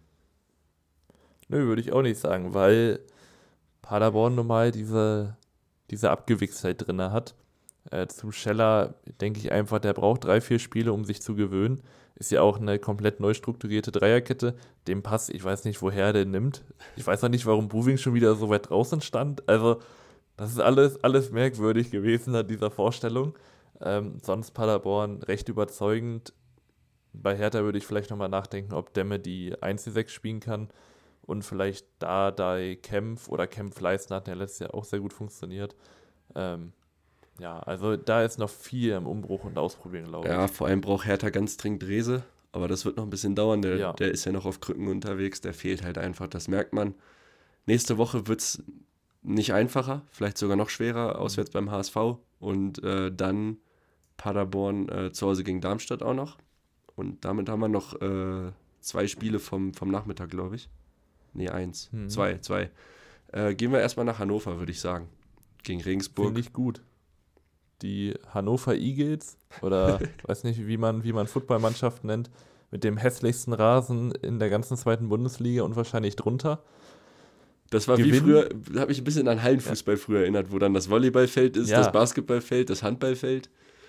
[SPEAKER 1] Nö, würde ich auch nicht sagen, weil Paderborn normal diese, diese Abgewichstheit drin hat. Äh, zum Scheller denke ich einfach, der braucht drei, vier Spiele, um sich zu gewöhnen. Ist ja auch eine komplett neu strukturierte Dreierkette. Dem Pass, ich weiß nicht, woher er den nimmt. Ich weiß auch nicht, warum Buving schon wieder so weit draußen stand. Also, das ist alles, alles merkwürdig gewesen an dieser Vorstellung. Ähm, sonst Paderborn recht überzeugend. Bei Hertha würde ich vielleicht nochmal nachdenken, ob Demme die eins sechs spielen kann. Und vielleicht da, da Kempf oder Kempf-Leistner hat ja letztes Jahr auch sehr gut funktioniert. Ähm, ja, also da ist noch viel im Umbruch und Ausprobieren, glaube ich.
[SPEAKER 2] Ja, vor allem braucht Hertha ganz dringend Rehse, aber das wird noch ein bisschen dauern. Der,
[SPEAKER 1] ja.
[SPEAKER 2] der ist ja noch auf Krücken unterwegs, der fehlt halt einfach, das merkt man. Nächste Woche wird es nicht einfacher, vielleicht sogar noch schwerer, auswärts beim H S V. Und äh, dann Paderborn äh, zu Hause gegen Darmstadt auch noch. Und damit haben wir noch äh, zwei Spiele vom, vom Nachmittag, glaube ich. Nee, eins. Mhm. Zwei, zwei. Äh, gehen wir erstmal nach Hannover, würde ich sagen. Gegen Regensburg.
[SPEAKER 1] Finde ich gut. Die Hannover Eagles, oder weiß nicht, wie man, wie man Footballmannschaften nennt, mit dem hässlichsten Rasen in der ganzen zweiten Bundesliga und wahrscheinlich drunter.
[SPEAKER 2] Das war Gewinnen. Wie früher, da habe ich ein bisschen an Hallenfußball ja. früher erinnert, wo dann das Volleyballfeld ist, ja. das Basketballfeld, das Handballfeld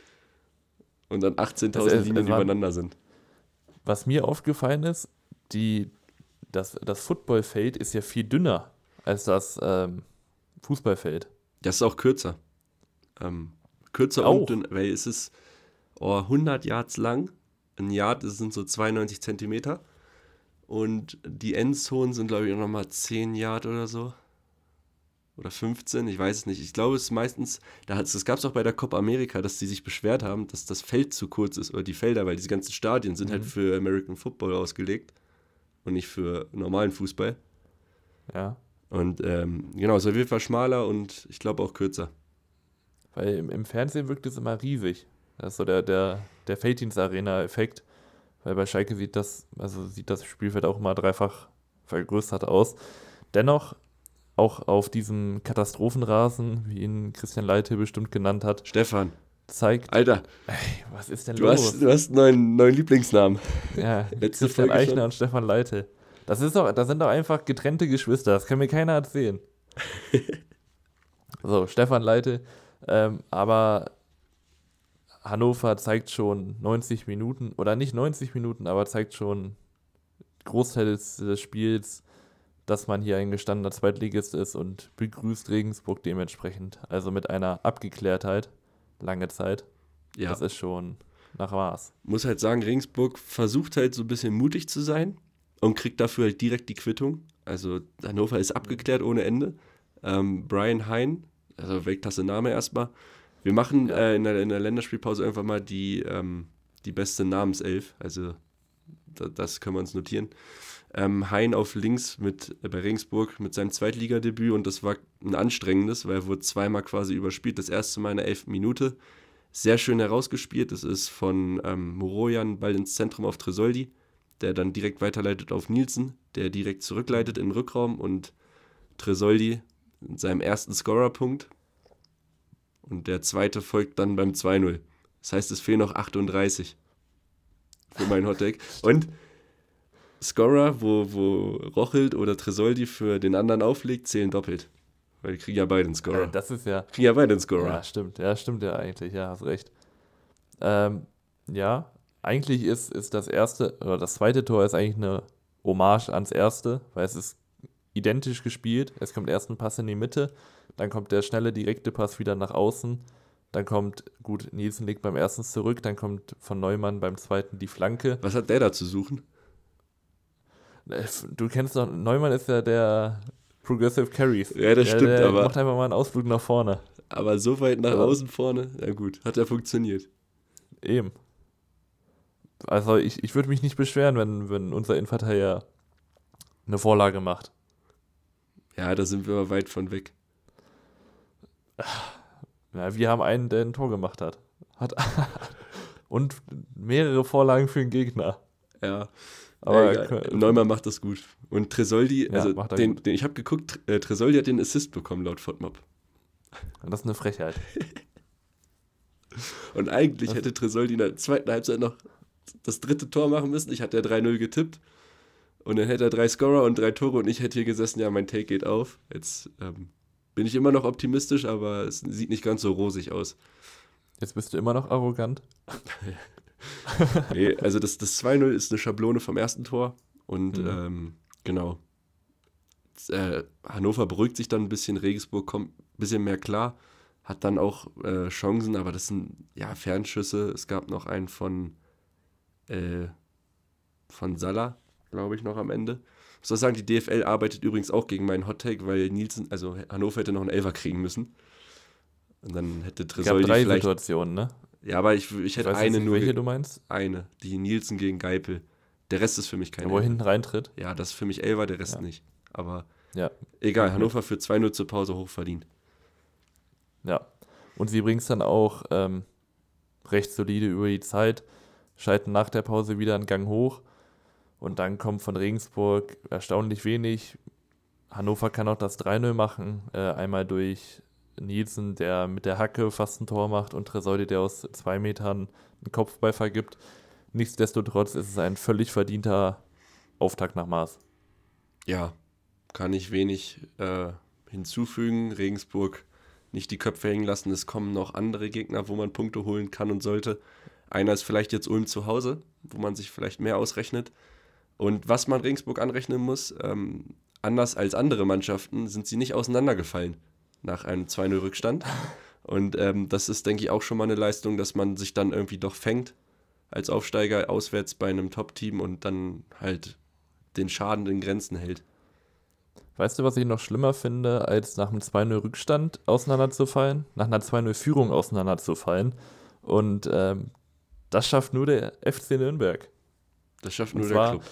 [SPEAKER 2] und dann achtzehntausend Linien übereinander sind.
[SPEAKER 1] Was mir aufgefallen ist, die Das, das Footballfeld ist ja viel dünner als das ähm, Fußballfeld.
[SPEAKER 2] Das ist auch kürzer. Ähm, kürzer auch. Und dünn, weil es ist oh, hundert Yards lang. Ein Yard, das sind so zweiundneunzig Zentimeter. Und die Endzonen sind, glaube ich, auch nochmal zehn Yard oder so. Oder fünfzehn, ich weiß es nicht. Ich glaube, es ist meistens, da das gab es auch bei der Copa America, dass die sich beschwert haben, dass das Feld zu kurz ist, oder die Felder, weil diese ganzen Stadien sind mhm. halt für American Football ausgelegt. Und nicht für normalen Fußball.
[SPEAKER 1] Ja.
[SPEAKER 2] Und ähm, genau, es ist auf jeden Fall schmaler und ich glaube auch kürzer.
[SPEAKER 1] Weil im, im Fernsehen wirkt es immer riesig. Das ist so der, der, der Felddienst-Arena-Effekt. Weil bei Schalke sieht das, also sieht das Spielfeld auch immer dreifach vergrößert aus. Dennoch, auch auf diesem Katastrophenrasen, wie ihn Christian Leite bestimmt genannt hat.
[SPEAKER 2] Stefan.
[SPEAKER 1] Zeigt.
[SPEAKER 2] Alter.
[SPEAKER 1] Ey, was ist denn
[SPEAKER 2] du
[SPEAKER 1] los?
[SPEAKER 2] Hast, du hast einen neuen, neuen Lieblingsnamen.
[SPEAKER 1] Ja, Letzte Christian Folge Eichner schon. Und Stefan Leite. Das, ist doch, das sind doch einfach getrennte Geschwister. Das kann mir keiner erzählen. So, Stefan Leite. Ähm, aber Hannover zeigt schon neunzig Minuten, oder nicht neunzig Minuten, aber zeigt schon Großteil des, des Spiels, dass man hier ein gestandener Zweitligist ist und begrüßt Regensburg dementsprechend. Also mit einer Abgeklärtheit. Lange Zeit. Ja. Das ist schon nach Maß.
[SPEAKER 2] Muss halt sagen, Regensburg versucht halt so ein bisschen mutig zu sein und kriegt dafür halt direkt die Quittung. Also Hannover ist abgeklärt ohne Ende. Ähm, Brian Hein, also Weltklasse-Name erstmal. Wir machen ja. äh, in, der, in der Länderspielpause einfach mal die, ähm, die beste Namenself. Also da, das können wir uns notieren. Ähm, Hein auf links mit, äh, bei Regensburg mit seinem Zweitligadebüt und das war ein anstrengendes, weil er wurde zweimal quasi überspielt. Das erste Mal in der elften Minute. Sehr schön herausgespielt. Das ist von ähm, Morojan, Ball ins Zentrum auf Tresoldi, der dann direkt weiterleitet auf Nielsen, der direkt zurückleitet in den Rückraum und Tresoldi in seinem ersten Scorerpunkt. Und der zweite folgt dann beim zwei null. Das heißt, es fehlen noch achtunddreißig für meinen Hottag. Und Scorer, wo, wo Rochelt oder Tresoldi für den anderen auflegt, zählen doppelt. Weil die kriegen ja beide einen Scorer.
[SPEAKER 1] Äh, das ist ja...
[SPEAKER 2] Kriegen ja beide einen Scorer.
[SPEAKER 1] Ja, stimmt. Ja, stimmt ja eigentlich. Ja, hast recht. Ähm, ja, eigentlich ist, ist das erste, oder das zweite Tor ist eigentlich eine Hommage ans erste, weil es ist identisch gespielt. Es kommt erst ein Pass in die Mitte, dann kommt der schnelle, direkte Pass wieder nach außen, dann kommt, gut, Nielsen legt beim ersten zurück, dann kommt von Neumann beim zweiten die Flanke.
[SPEAKER 2] Was hat der da zu suchen?
[SPEAKER 1] Du kennst doch, Neumann ist ja der Progressive Carries.
[SPEAKER 2] Ja, das
[SPEAKER 1] der,
[SPEAKER 2] stimmt,
[SPEAKER 1] der
[SPEAKER 2] aber...
[SPEAKER 1] macht einfach mal einen Ausflug nach vorne.
[SPEAKER 2] Aber so weit nach aber außen vorne, ja gut, hat ja funktioniert.
[SPEAKER 1] Eben. Also ich, ich würde mich nicht beschweren, wenn, wenn unser Innenverteidiger eine Vorlage macht.
[SPEAKER 2] Ja, da sind wir aber weit von weg.
[SPEAKER 1] Ja, wir haben einen, der ein Tor gemacht hat. hat und mehrere Vorlagen für den Gegner.
[SPEAKER 2] Ja,
[SPEAKER 1] Aber
[SPEAKER 2] egal. Neumann macht das gut. Und Tresoldi,
[SPEAKER 1] Ja,
[SPEAKER 2] also
[SPEAKER 1] macht er
[SPEAKER 2] den,
[SPEAKER 1] gut.
[SPEAKER 2] den, ich habe geguckt, äh, Tresoldi hat den Assist bekommen laut FODMAP.
[SPEAKER 1] das ist eine Frechheit.
[SPEAKER 2] Und eigentlich
[SPEAKER 1] Das-
[SPEAKER 2] hätte Tresoldi in der zweiten Halbzeit noch das dritte Tor machen müssen. Ich hatte ja drei null getippt. Und dann hätte er drei Scorer und drei Tore und ich hätte hier gesessen, ja, mein Take geht auf. Jetzt ähm, bin ich immer noch optimistisch, aber es sieht nicht ganz so rosig aus.
[SPEAKER 1] Jetzt bist du immer noch arrogant.
[SPEAKER 2] Nee, also das, das zwei null ist eine Schablone vom ersten Tor. Und
[SPEAKER 1] Mhm.
[SPEAKER 2] ähm, genau. Äh, Hannover beruhigt sich dann ein bisschen, Regensburg kommt ein bisschen mehr klar, hat dann auch äh, Chancen, aber das sind ja Fernschüsse. Es gab noch einen von, äh, von Salah, glaube ich, noch am Ende. Ich muss auch sagen, die D F L arbeitet übrigens auch gegen meinen Hottake, weil Nielsen, also Hannover hätte noch einen Elfer kriegen müssen. Und dann hätte
[SPEAKER 1] Es gab
[SPEAKER 2] Tresoldi
[SPEAKER 1] drei
[SPEAKER 2] vielleicht.
[SPEAKER 1] Situationen, ne?
[SPEAKER 2] Ja, aber ich, ich
[SPEAKER 1] Ich
[SPEAKER 2] hätte
[SPEAKER 1] weiß jetzt
[SPEAKER 2] eine
[SPEAKER 1] nicht,
[SPEAKER 2] nur.
[SPEAKER 1] welche
[SPEAKER 2] ge-
[SPEAKER 1] du meinst.
[SPEAKER 2] Eine, die Nielsen gegen Geipel. Der Rest ist für mich kein
[SPEAKER 1] Wo er
[SPEAKER 2] Elfer.
[SPEAKER 1] hinten reintritt.
[SPEAKER 2] Ja, das ist für mich Elfer, der Rest
[SPEAKER 1] Ja.
[SPEAKER 2] nicht. Aber
[SPEAKER 1] Ja,
[SPEAKER 2] egal,
[SPEAKER 1] Geht
[SPEAKER 2] Hannover für zwei null zur Pause hochverdient.
[SPEAKER 1] ja. Und sie bringt es dann auch ähm, recht solide über die Zeit, schalten nach der Pause wieder einen Gang hoch und dann kommt von Regensburg erstaunlich wenig. Hannover kann auch das drei null machen, äh, einmal durch Nielsen, der mit der Hacke fast ein Tor macht und Tresoldi, der aus zwei Metern einen Kopfball vergibt. Nichtsdestotrotz ist es ein völlig verdienter Auftakt nach Maß.
[SPEAKER 2] Ja, kann ich wenig äh, hinzufügen. Regensburg nicht die Köpfe hängen lassen. Es kommen noch andere Gegner, wo man Punkte holen kann und sollte. Einer ist vielleicht jetzt Ulm zu Hause, wo man sich vielleicht mehr ausrechnet. Und was man Regensburg anrechnen muss, ähm, anders als andere Mannschaften sind sie nicht auseinandergefallen nach einem zwei null Rückstand. Und ähm, das ist, denke ich, auch schon mal eine Leistung, dass man sich dann irgendwie doch fängt als Aufsteiger auswärts bei einem Top-Team und dann halt den Schaden in Grenzen hält.
[SPEAKER 1] Weißt du, was ich noch schlimmer finde, als nach einem zwei null Rückstand auseinanderzufallen? Nach einer zwei null Führung auseinanderzufallen. Und ähm, das schafft nur der F C Nürnberg.
[SPEAKER 2] Das schafft
[SPEAKER 1] Und
[SPEAKER 2] nur
[SPEAKER 1] zwar
[SPEAKER 2] der Club.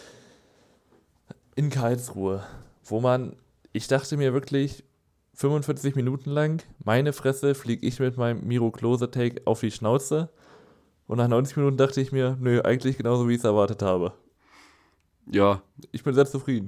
[SPEAKER 1] in Karlsruhe, wo man, ich dachte mir wirklich, fünfundvierzig Minuten lang, meine Fresse, fliege ich mit meinem Miro Klose-Take auf die Schnauze. Und nach neunzig Minuten dachte ich mir, nö, eigentlich genauso, wie ich es erwartet habe.
[SPEAKER 2] Ja,
[SPEAKER 1] Ich bin sehr zufrieden.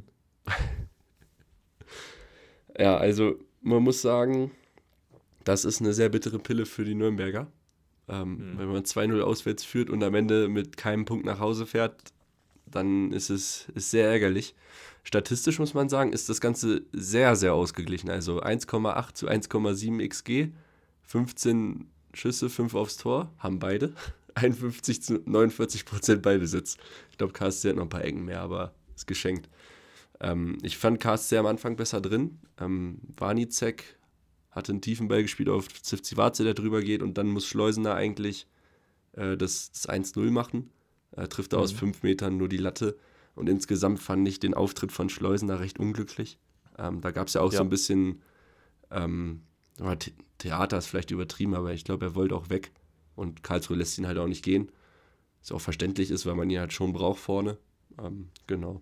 [SPEAKER 2] ja, also man muss sagen, das ist eine sehr bittere Pille für die Nürnberger. Ähm,
[SPEAKER 1] Hm.
[SPEAKER 2] Wenn man zwei null auswärts führt und am Ende mit keinem Punkt nach Hause fährt, dann ist es ist sehr ärgerlich. Statistisch muss man sagen, ist das Ganze sehr, sehr ausgeglichen. Also eins Komma acht zu eins Komma sieben X G, fünfzehn Schüsse, fünf aufs Tor, haben beide. einundfünfzig zu neunundvierzig Prozent Ballbesitz. Ich glaube, K S C hat noch ein paar Ecken mehr, aber ist geschenkt. Ähm, ich fand K S C am Anfang besser drin. Ähm, Warnicek hatte einen tiefen Ball gespielt auf Zivcivace, der drüber geht und dann muss Schleusener eigentlich äh, das, das eins null machen. Er trifft da aus
[SPEAKER 1] Mhm.
[SPEAKER 2] fünf Metern nur die Latte. Und insgesamt fand ich den Auftritt von Schleusener recht unglücklich. Ähm, da gab es ja auch
[SPEAKER 1] Ja.
[SPEAKER 2] so ein bisschen ähm, aber The- Theater ist vielleicht übertrieben, aber ich glaube, er wollte auch weg. Und Karlsruhe lässt ihn halt auch nicht gehen. Was auch verständlich ist, weil man ihn halt schon braucht vorne. Ähm, genau.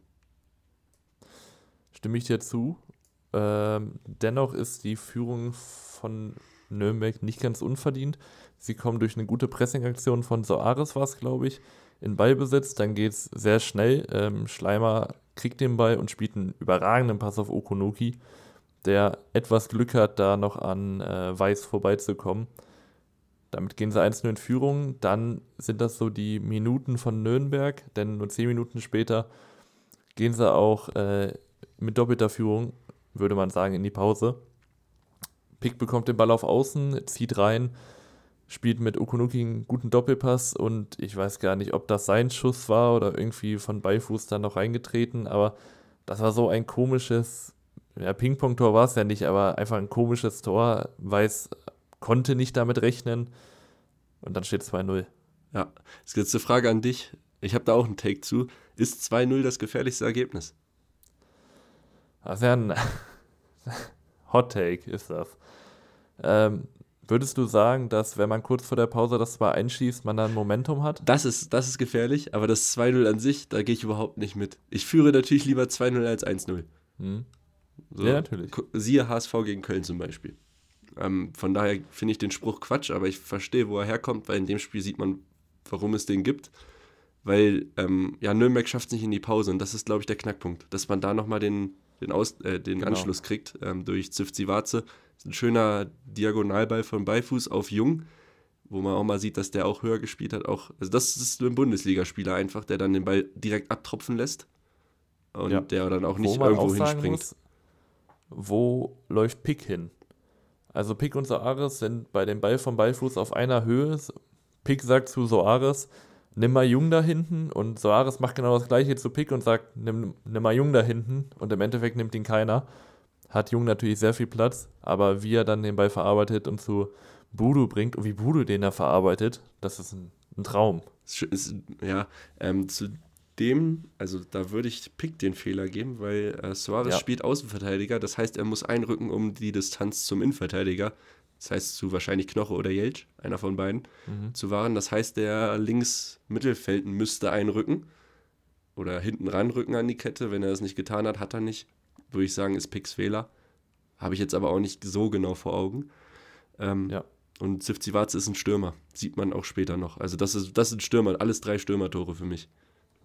[SPEAKER 1] Stimme ich dir zu. Ähm, dennoch ist die Führung von Nürnberg nicht ganz unverdient. Sie kommen durch eine gute Pressingaktion von Soares, war es, glaube ich, in Ballbesitz. Dann geht es sehr schnell. Ähm, Schleimer kriegt den Ball und spielt einen überragenden Pass auf Okonoki, der etwas Glück hat, da noch an äh, Weiß vorbeizukommen. Damit gehen sie eins null in Führung. Dann sind das so die Minuten von Nürnberg, denn nur zehn Minuten später gehen sie auch äh, mit doppelter Führung, würde man sagen, in die Pause. Pick bekommt den Ball auf Außen, zieht rein, spielt mit Okunuki einen guten Doppelpass und ich weiß gar nicht, ob das sein Schuss war oder irgendwie von Beifuß dann noch reingetreten, aber das war so ein komisches, ja, Ping-Pong-Tor war es ja nicht, aber einfach ein komisches Tor. Weiß konnte nicht damit rechnen und dann steht zwei null.
[SPEAKER 2] Ja, jetzt jetzt eine Frage an dich. Ich habe da auch einen Take zu. Ist zwei null das gefährlichste Ergebnis?
[SPEAKER 1] Das ist ja ein Hot Take, ist das. Ähm, Würdest du sagen, dass wenn man kurz vor der Pause das zwei eins schießt, man dann Momentum hat?
[SPEAKER 2] Das ist, das ist gefährlich, aber das zwei null an sich, da gehe ich überhaupt nicht mit. Ich führe natürlich lieber zwei null als eins null.
[SPEAKER 1] Hm.
[SPEAKER 2] So,
[SPEAKER 1] Ja, natürlich.
[SPEAKER 2] gu- Siehe H S V gegen Köln zum Beispiel. Ähm, von daher finde ich den Spruch Quatsch, aber ich verstehe, wo er herkommt, weil in dem Spiel sieht man, warum es den gibt. Weil, ähm, ja, Nürnberg schafft es nicht in die Pause und das ist, glaube ich, der Knackpunkt, dass man da nochmal den, den, Aus, äh, den
[SPEAKER 1] Genau.
[SPEAKER 2] Anschluss kriegt ähm, durch Zivzivaze. Ein schöner Diagonalball von Beifuß auf Jung, wo man auch mal sieht, dass der auch höher gespielt hat. Auch, also das ist ein Bundesligaspieler einfach, der dann den Ball direkt abtropfen lässt und
[SPEAKER 1] Ja.
[SPEAKER 2] der dann auch
[SPEAKER 1] Wo
[SPEAKER 2] nicht
[SPEAKER 1] man
[SPEAKER 2] irgendwo
[SPEAKER 1] auch sagen
[SPEAKER 2] hinspringt.
[SPEAKER 1] muss, wo läuft Pick hin? Also Pick und Soares sind bei dem Ball vom Ballfuß auf einer Höhe. Pick sagt zu Soares, nimm mal Jung da hinten, und Soares macht genau das gleiche zu Pick und sagt, nimm, nimm mal Jung da hinten, und im Endeffekt nimmt ihn keiner. Hat Jung natürlich sehr viel Platz, aber wie er dann den Ball verarbeitet und zu Budu bringt und wie Budu den da verarbeitet, das ist ein, ein Traum.
[SPEAKER 2] Ist, ist, ja, ähm, zu dem, also da würde ich Pick den Fehler geben, weil äh, Suarez
[SPEAKER 1] Ja.
[SPEAKER 2] spielt Außenverteidiger, das heißt, er muss einrücken um die Distanz zum Innenverteidiger, das heißt zu wahrscheinlich Knoche oder Jeltsch, einer von beiden,
[SPEAKER 1] Mhm.
[SPEAKER 2] zu wahren. Das heißt, der links Mittelfelden müsste einrücken oder hinten ranrücken an die Kette. Wenn er das nicht getan hat, hat er nicht. Würde ich sagen, ist Picks Fehler. Habe ich jetzt aber auch nicht so genau vor Augen. Ähm,
[SPEAKER 1] Ja.
[SPEAKER 2] Und Zivzivaze ist ein Stürmer. Sieht man auch später noch. Also das, ist, das sind Stürmer, alles drei Stürmertore für mich.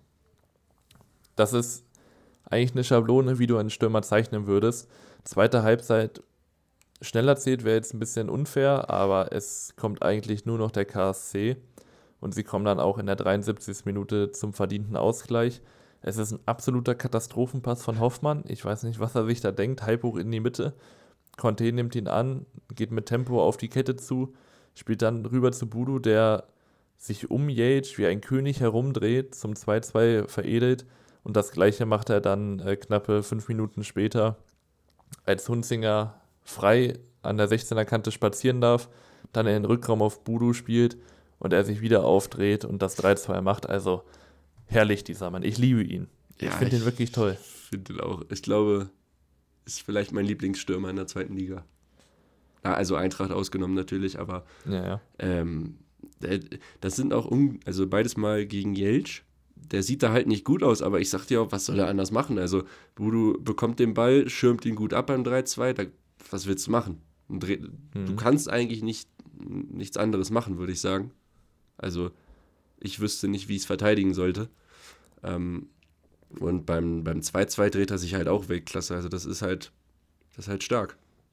[SPEAKER 1] Das ist eigentlich eine Schablone, wie du einen Stürmer zeichnen würdest. Zweite Halbzeit schneller zählt, wäre jetzt ein bisschen unfair, aber es kommt eigentlich nur noch der K S C und sie kommen dann auch in der dreiundsiebzigsten Minute zum verdienten Ausgleich. Es ist ein absoluter Katastrophenpass von Hoffmann. Ich weiß nicht, was er sich da denkt. Halb hoch in die Mitte. Conte nimmt ihn an, geht mit Tempo auf die Kette zu, spielt dann rüber zu Budu, der sich um Yates wie ein König herumdreht, zum zwei zwei veredelt. Und das Gleiche macht er dann äh, knappe fünf Minuten später, als Hunzinger frei an der sechzehner Kante spazieren darf, dann in den Rückraum auf Budu spielt und er sich wieder aufdreht und das drei zwei macht. Also herrlich, dieser Mann. Ich liebe ihn. Ich
[SPEAKER 2] Ja,
[SPEAKER 1] finde ihn
[SPEAKER 2] ich
[SPEAKER 1] wirklich toll.
[SPEAKER 2] Finde ihn auch. Ich glaube, ist vielleicht mein Lieblingsstürmer in der zweiten Liga. Ja, also Eintracht ausgenommen natürlich, aber
[SPEAKER 1] Ja, ja.
[SPEAKER 2] ähm, der- das sind auch, un also beides mal gegen Jeltsch. Der sieht da halt nicht gut aus, aber ich sag dir auch, was soll er anders machen? Also, Budu bekommt den Ball, schirmt ihn gut ab beim drei zwei, da, was willst du machen? Und dreh, Du
[SPEAKER 1] Mhm.
[SPEAKER 2] kannst eigentlich nicht, nichts anderes machen, würde ich sagen. Also, ich wüsste nicht, wie ich es verteidigen sollte. Ähm, und beim, beim zwei zwei dreht er sich halt auch Weltklasse. Also, das ist halt, das ist halt stark.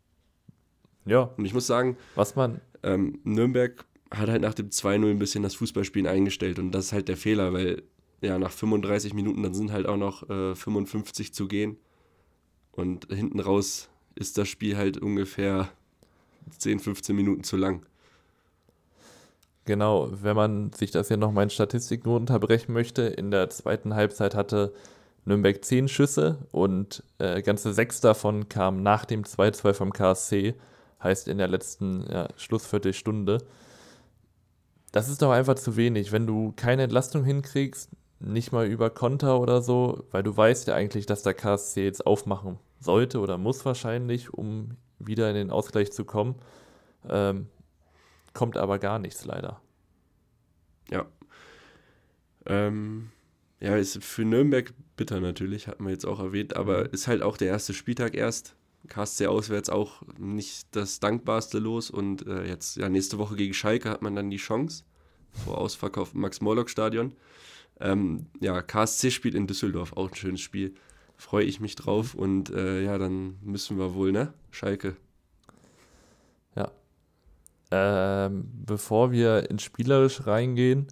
[SPEAKER 1] Ja,
[SPEAKER 2] Und ich muss sagen,
[SPEAKER 1] was man,
[SPEAKER 2] ähm, Nürnberg hat halt nach dem zwei null ein bisschen das Fußballspielen eingestellt und das ist halt der Fehler, weil ja nach fünfunddreißig Minuten, dann sind halt auch noch äh, fünfundfünfzig zu gehen und hinten raus ist das Spiel halt ungefähr zehn, fünfzehn Minuten zu lang.
[SPEAKER 1] genau, wenn man sich das hier nochmal in Statistiken unterbrechen möchte, in der zweiten Halbzeit hatte Nürnberg zehn Schüsse und äh, ganze sechs davon kamen nach dem zwei zwei vom K S C, heißt in der letzten ja, Schlussviertelstunde. Das ist doch einfach zu wenig, wenn du keine Entlastung hinkriegst, nicht mal über Konter oder so, weil du weißt ja eigentlich, dass der K S C jetzt aufmachen sollte oder muss wahrscheinlich, um wieder in den Ausgleich zu kommen. Ähm, kommt aber gar nichts leider.
[SPEAKER 2] Ja. Ähm, ja, ist für Nürnberg bitter natürlich, hat man jetzt auch erwähnt, aber
[SPEAKER 1] Mhm.
[SPEAKER 2] ist halt auch der erste Spieltag erst. K S C auswärts auch nicht das dankbarste Los und äh, jetzt ja nächste Woche gegen Schalke hat man dann die Chance vor ausverkauftem Max-Morlock-Stadion. Ähm, ja, K S C spielt in Düsseldorf, auch ein schönes Spiel. Freue ich mich drauf und äh, ja, dann müssen wir wohl, ne? Schalke.
[SPEAKER 1] Ja. Ähm, bevor wir ins Spielerisch reingehen,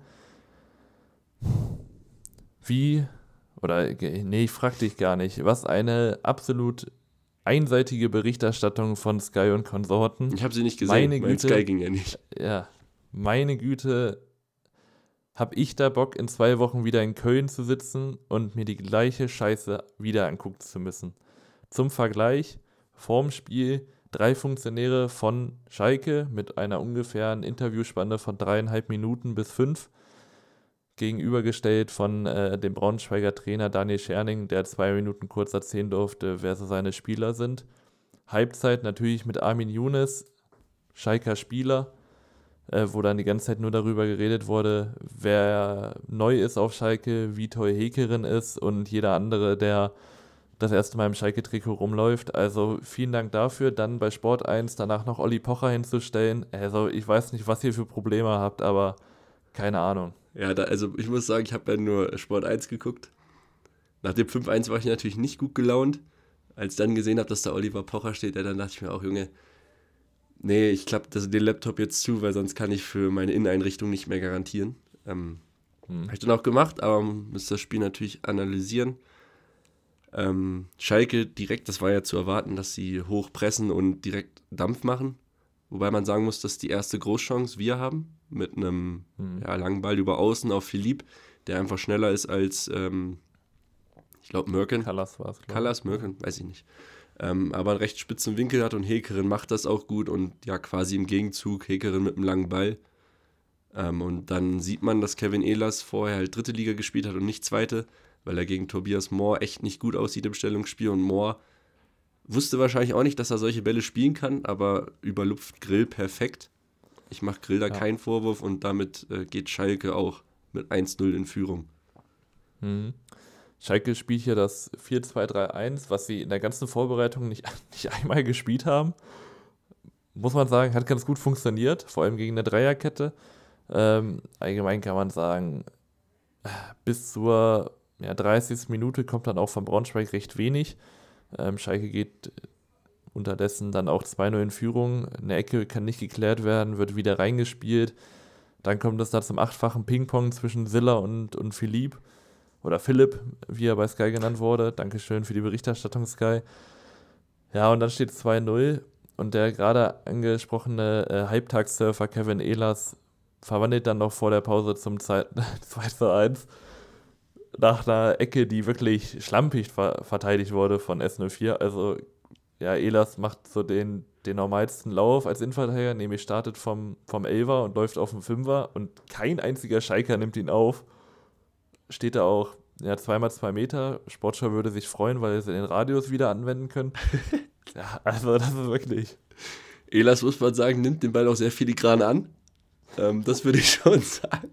[SPEAKER 1] wie, oder nee, ich frag dich gar nicht, was eine absolut einseitige Berichterstattung von Sky und Konsorten.
[SPEAKER 2] Ich habe sie nicht gesehen,
[SPEAKER 1] Meine
[SPEAKER 2] mein
[SPEAKER 1] Güte.
[SPEAKER 2] Sky ging ja nicht.
[SPEAKER 1] Ja, meine Güte, hab ich da Bock, in zwei Wochen wieder in Köln zu sitzen und mir die gleiche Scheiße wieder angucken zu müssen. Zum Vergleich, vorm Spiel drei Funktionäre von Schalke mit einer ungefähren Interviewspanne von dreieinhalb Minuten bis fünf, gegenübergestellt von äh, dem Braunschweiger Trainer Daniel Scherning, der zwei Minuten kurz erzählen durfte, wer so seine Spieler sind. Halbzeit natürlich mit Armin Younes, Schalker Spieler, äh, wo dann die ganze Zeit nur darüber geredet wurde, wer neu ist auf Schalke, wie toll Hekerin ist und jeder andere, der das erste Mal im Schalke-Trikot rumläuft. Also vielen Dank dafür. Dann bei Sport eins danach noch Olli Pocher hinzustellen. Also ich weiß nicht, was ihr für Probleme habt, aber keine Ahnung.
[SPEAKER 2] Ja, da, also ich muss sagen, ich habe ja nur Sport eins geguckt. Nach dem fünf eins war ich natürlich nicht gut gelaunt. Als ich dann gesehen habe, dass da Oliver Pocher steht, ja, dann dachte ich mir auch, Junge, nee, ich klappe den Laptop jetzt zu, weil sonst kann ich für meine Inneneinrichtung nicht mehr garantieren. Ähm,
[SPEAKER 1] Hm.
[SPEAKER 2] Habe ich dann auch gemacht, aber man muss das Spiel natürlich analysieren. Ähm, Schalke direkt, das war ja zu erwarten, dass sie hoch pressen und direkt Dampf machen. Wobei man sagen muss, dass die erste Großchance wir haben, mit einem
[SPEAKER 1] Hm.
[SPEAKER 2] ja, langen Ball über Außen auf Philipp, der einfach schneller ist als, ähm, ich glaube, Mörken.
[SPEAKER 1] Callas war es.
[SPEAKER 2] Callas, Mörken, weiß ich nicht. Ähm, aber einen recht spitzen Winkel hat und Hekerin macht das auch gut und ja, quasi im Gegenzug Hekerin mit einem langen Ball. Ähm, und dann sieht man, dass Kevin Ehlers vorher halt dritte Liga gespielt hat und nicht zweite, weil er gegen Tobias Mohr echt nicht gut aussieht im Stellungsspiel und Mohr wusste wahrscheinlich auch nicht, dass er solche Bälle spielen kann, aber überlupft Grill perfekt. Ich mache Grill da
[SPEAKER 1] Ja.
[SPEAKER 2] keinen Vorwurf und damit äh, geht Schalke auch mit eins null in Führung.
[SPEAKER 1] Mhm. Schalke spielt hier das vier zwei drei eins, was sie in der ganzen Vorbereitung nicht, nicht einmal gespielt haben. Muss man sagen, hat ganz gut funktioniert, vor allem gegen eine Dreierkette. Ähm, allgemein kann man sagen, bis zur ja, dreißigsten Minute kommt dann auch von Braunschweig recht wenig. Ähm, Schalke geht unterdessen dann auch zwei null in Führung. Eine Ecke kann nicht geklärt werden, wird wieder reingespielt. Dann kommt es da zum achtfachen Ping-Pong zwischen Silla und, und Philipp. Oder Philipp, wie er bei Sky genannt wurde. Dankeschön für die Berichterstattung, Sky. Ja, und dann steht zwei null. Und der gerade angesprochene äh, Halbtagssurfer Kevin Ehlers verwandelt dann noch vor der Pause zum zwei zu eins. Nach einer Ecke, die wirklich schlampig ver- verteidigt wurde von S null vier. Also, ja, Ehlers macht so den, den normalsten Lauf als Innenverteidiger, nämlich startet vom, vom Elfer und läuft auf den Fünfer und kein einziger Schalker nimmt ihn auf. Steht da auch, ja, zweimal zwei Meter. Sportschau würde sich freuen, weil sie den Radius wieder anwenden können. Ja, also das ist wirklich...
[SPEAKER 2] Ehlers, muss man sagen, nimmt den Ball auch sehr filigran an. Ähm, das würde ich schon sagen.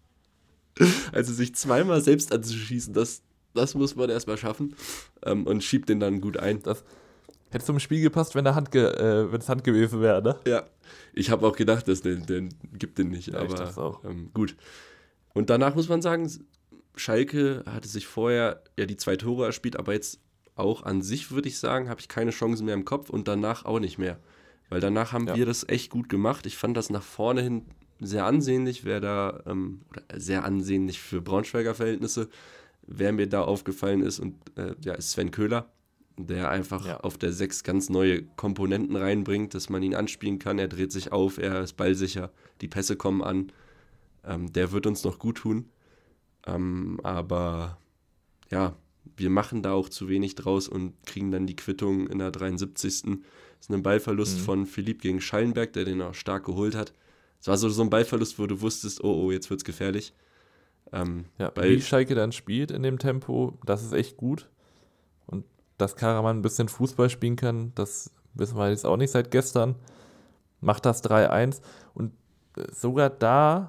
[SPEAKER 2] Also sich zweimal selbst anzuschießen, das, das muss man erstmal schaffen. Ähm, und schiebt den dann gut ein.
[SPEAKER 1] Das hätte zum Spiel gepasst, wenn der Hand ge, äh, wenn es Hand gewesen wäre, ne?
[SPEAKER 2] Ja, ich habe auch gedacht, dass den, den gibt den nicht,
[SPEAKER 1] Ja, ich
[SPEAKER 2] aber
[SPEAKER 1] dachte auch.
[SPEAKER 2] ähm, gut. Und danach muss man sagen, Schalke hatte sich vorher ja die zwei Tore erspielt, aber jetzt auch an sich, würde ich sagen, habe ich keine Chancen mehr im Kopf und danach auch nicht mehr. Weil danach haben
[SPEAKER 1] Ja.
[SPEAKER 2] wir das echt gut gemacht. Ich fand das nach vorne hin sehr ansehnlich, wer da, ähm, oder sehr ansehnlich für Braunschweiger Verhältnisse, wer mir da aufgefallen ist und äh, ja, ist Sven Köhler, der einfach
[SPEAKER 1] Ja.
[SPEAKER 2] auf der sechs ganz neue Komponenten reinbringt, dass man ihn anspielen kann. Er dreht sich auf, er ist ballsicher, die Pässe kommen an. Ähm, der wird uns noch gut tun. Ähm, aber ja, wir machen da auch zu wenig draus und kriegen dann die Quittung in der dreiundsiebzigsten Das ist ein Ballverlust
[SPEAKER 1] Mhm.
[SPEAKER 2] von Philipp gegen Schallenberg, der den auch stark geholt hat. Es war so, so ein Ballverlust, wo du wusstest, oh, oh, jetzt wird's gefährlich. Ähm,
[SPEAKER 1] Ja,
[SPEAKER 2] weil,
[SPEAKER 1] wie Schalke dann spielt in dem Tempo, das ist echt gut. Und dass Karaman ein bisschen Fußball spielen kann, das wissen wir jetzt auch nicht seit gestern. Macht das drei eins. Und äh, sogar da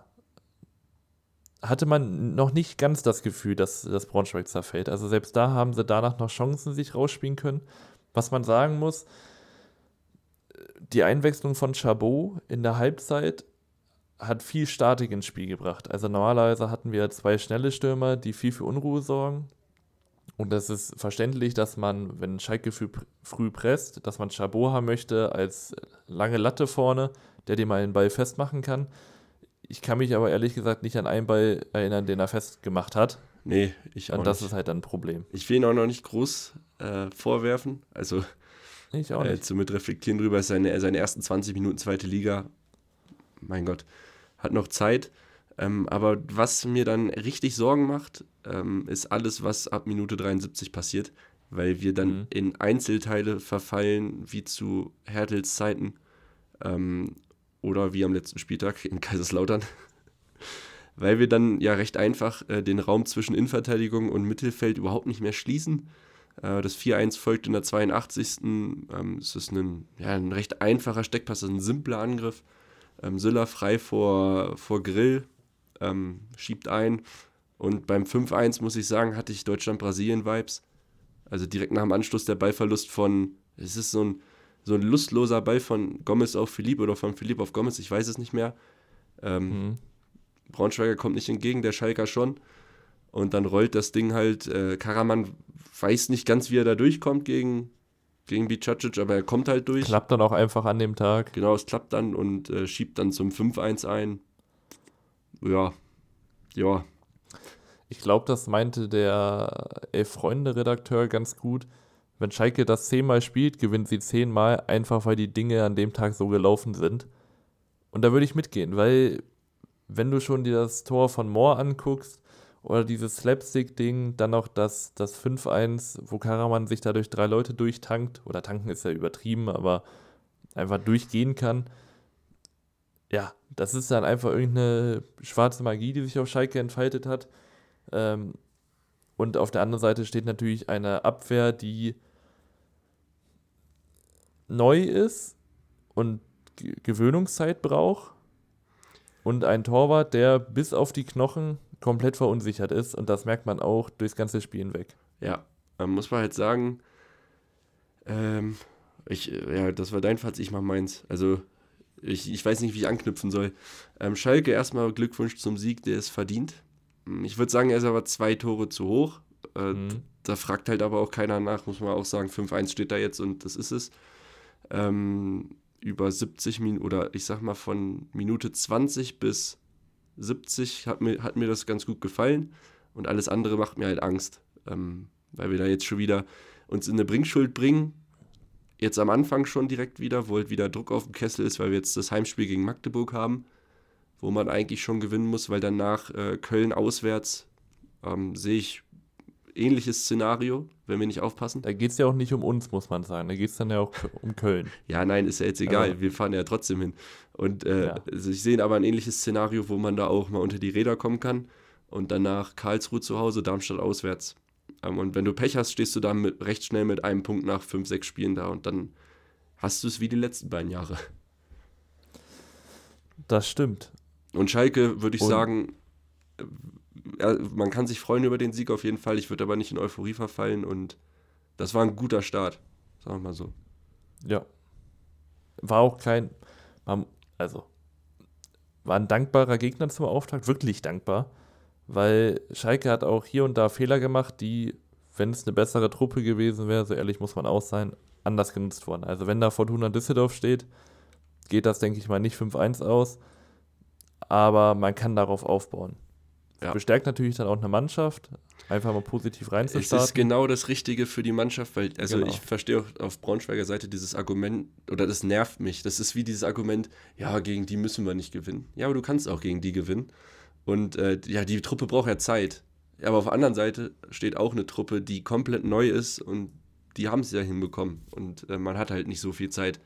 [SPEAKER 1] hatte man noch nicht ganz das Gefühl, dass das Braunschweig zerfällt. Also selbst da haben sie danach noch Chancen sich rausspielen können. Was man sagen muss, die Einwechslung von Chabot in der Halbzeit hat viel Statik ins Spiel gebracht. Also normalerweise hatten wir zwei schnelle Stürmer, die viel für Unruhe sorgen. Und das ist verständlich, dass man, wenn Schalke früh, früh presst, dass man Chabot haben möchte als lange Latte vorne, der den mal den Ball festmachen kann. Ich kann mich aber ehrlich gesagt nicht an einen Ball erinnern, den er festgemacht hat.
[SPEAKER 2] nee, ich auch
[SPEAKER 1] Und das
[SPEAKER 2] nicht.
[SPEAKER 1] ist halt dann ein Problem.
[SPEAKER 2] Ich will ihn auch noch nicht groß äh, vorwerfen. Also
[SPEAKER 1] Ich auch
[SPEAKER 2] äh,
[SPEAKER 1] nicht.
[SPEAKER 2] zu mit reflektieren drüber ist seine, seine ersten zwanzig Minuten zweite Liga. Mein Gott, hat noch Zeit. Ähm, aber was mir dann richtig Sorgen macht, ähm, ist alles, was ab Minute dreiundsiebzig passiert, weil wir dann
[SPEAKER 1] Mhm.
[SPEAKER 2] in Einzelteile verfallen, wie zu Hertels Zeiten ähm, oder wie am letzten Spieltag in Kaiserslautern. Weil wir dann ja recht einfach äh, den Raum zwischen Innenverteidigung und Mittelfeld überhaupt nicht mehr schließen. Äh, das vier eins folgt in der zweiundachtzigsten Ähm, es ist ein, ja, ein recht einfacher Steckpass, ein simpler Angriff. Ähm, Sylla frei vor, vor Grill, ähm, schiebt ein. Und beim fünf eins, muss ich sagen, hatte ich Deutschland-Brasilien-Vibes. Also direkt nach dem Anschluss der Ballverlust von, es ist so ein, so ein lustloser Ball von Gomez auf Philipp oder von Philipp auf Gomez, ich weiß es nicht mehr. Ähm,
[SPEAKER 1] Mhm.
[SPEAKER 2] Braunschweiger kommt nicht entgegen, der Schalker schon. Und dann rollt das Ding halt, äh, Karaman weiß nicht ganz, wie er da durchkommt gegen, gegen Bicacic, aber er kommt halt durch.
[SPEAKER 1] Klappt dann auch einfach an dem Tag.
[SPEAKER 2] Genau, es klappt dann und äh, schiebt dann zum fünf eins ein. Ja, ja,
[SPEAKER 1] Ich glaube, das meinte der Elf-Freunde-Redakteur ganz gut. Wenn Schalke das zehnmal spielt, gewinnt sie zehnmal, einfach weil die Dinge an dem Tag so gelaufen sind. Und da würde ich mitgehen, weil wenn du schon dir das Tor von Mohr anguckst oder dieses Slapstick-Ding, dann noch das, das fünf eins, wo Karaman sich dadurch drei Leute durchtankt, oder tanken ist ja übertrieben, aber einfach durchgehen kann. Ja, das ist dann einfach irgendeine schwarze Magie, die sich auf Schalke entfaltet hat. Ähm, und auf der anderen Seite steht natürlich eine Abwehr, die neu ist und Ge- Gewöhnungszeit braucht. Und ein Torwart, der bis auf die Knochen komplett verunsichert ist. Und das merkt man auch durchs ganze Spiel hinweg.
[SPEAKER 2] ja. Ähm, muss man halt sagen, ähm, ich, äh, ja, das war dein Fazit, ich mach meins. Also, ich, ich weiß nicht, wie ich anknüpfen soll. Ähm, Schalke, erstmal Glückwunsch zum Sieg, der ist verdient. Hm, Ich würde sagen, er ist aber zwei Tore zu hoch. Äh,
[SPEAKER 1] Mhm.
[SPEAKER 2] Da fragt halt aber auch keiner nach, muss man auch sagen. fünf eins steht da jetzt und das ist es. Ähm, über siebzig Minuten, oder ich sag mal von Minute zwanzig bis siebzig hat mir, hat mir das ganz gut gefallen. Und alles andere macht mir halt Angst. Ähm, weil wir da jetzt schon wieder uns in eine Bringschuld bringen. Jetzt am Anfang schon direkt wieder, wo halt wieder Druck auf dem Kessel ist, weil wir jetzt das Heimspiel gegen Magdeburg haben, wo man eigentlich schon gewinnen muss, weil danach äh, Köln auswärts ähm, sehe ich ähnliches Szenario, wenn wir nicht aufpassen.
[SPEAKER 1] Da geht es ja auch nicht um uns, muss man sagen. Da geht es dann ja auch um Köln.
[SPEAKER 2] Ja, nein, ist ja jetzt egal,
[SPEAKER 1] Also,
[SPEAKER 2] wir fahren ja trotzdem hin. Und äh,
[SPEAKER 1] ja.
[SPEAKER 2] also ich sehe aber ein ähnliches Szenario, wo man da auch mal unter die Räder kommen kann und danach Karlsruhe zu Hause, Darmstadt auswärts. Ähm, und wenn du Pech hast, stehst du dann mit, recht schnell mit einem Punkt nach fünf, sechs Spielen da und dann hast du es wie die letzten beiden Jahre.
[SPEAKER 1] Das stimmt.
[SPEAKER 2] Und Schalke, würde ich
[SPEAKER 1] Und
[SPEAKER 2] sagen, äh, ja, man kann sich freuen über den Sieg auf jeden Fall. Ich würde aber nicht in Euphorie verfallen und das war ein guter Start, sagen wir mal so.
[SPEAKER 1] ja, war auch kein, man, also war ein dankbarer Gegner zum Auftakt, wirklich dankbar, weil Schalke hat auch hier und da Fehler gemacht, die, wenn es eine bessere Truppe gewesen wäre, so ehrlich muss man auch sein, anders genutzt wurden. Also wenn da Fortuna Düsseldorf steht, geht das, denke ich mal, nicht fünf eins aus, aber man kann darauf aufbauen.
[SPEAKER 2] Ja.
[SPEAKER 1] Bestärkt natürlich dann auch eine Mannschaft, einfach mal positiv
[SPEAKER 2] Es ist
[SPEAKER 1] reinzustarten.
[SPEAKER 2] genau das Richtige für die Mannschaft, weil, also
[SPEAKER 1] Genau.
[SPEAKER 2] ich verstehe auch auf Braunschweiger Seite dieses Argument, oder das nervt mich. Das ist wie dieses Argument, ja, gegen die müssen wir nicht gewinnen. Ja, aber du kannst auch gegen die gewinnen. Und äh, ja, die Truppe braucht ja Zeit. Aber auf der anderen Seite steht auch eine Truppe, die komplett neu ist und die haben es ja hinbekommen. Und äh, man hat halt nicht so viel Zeit.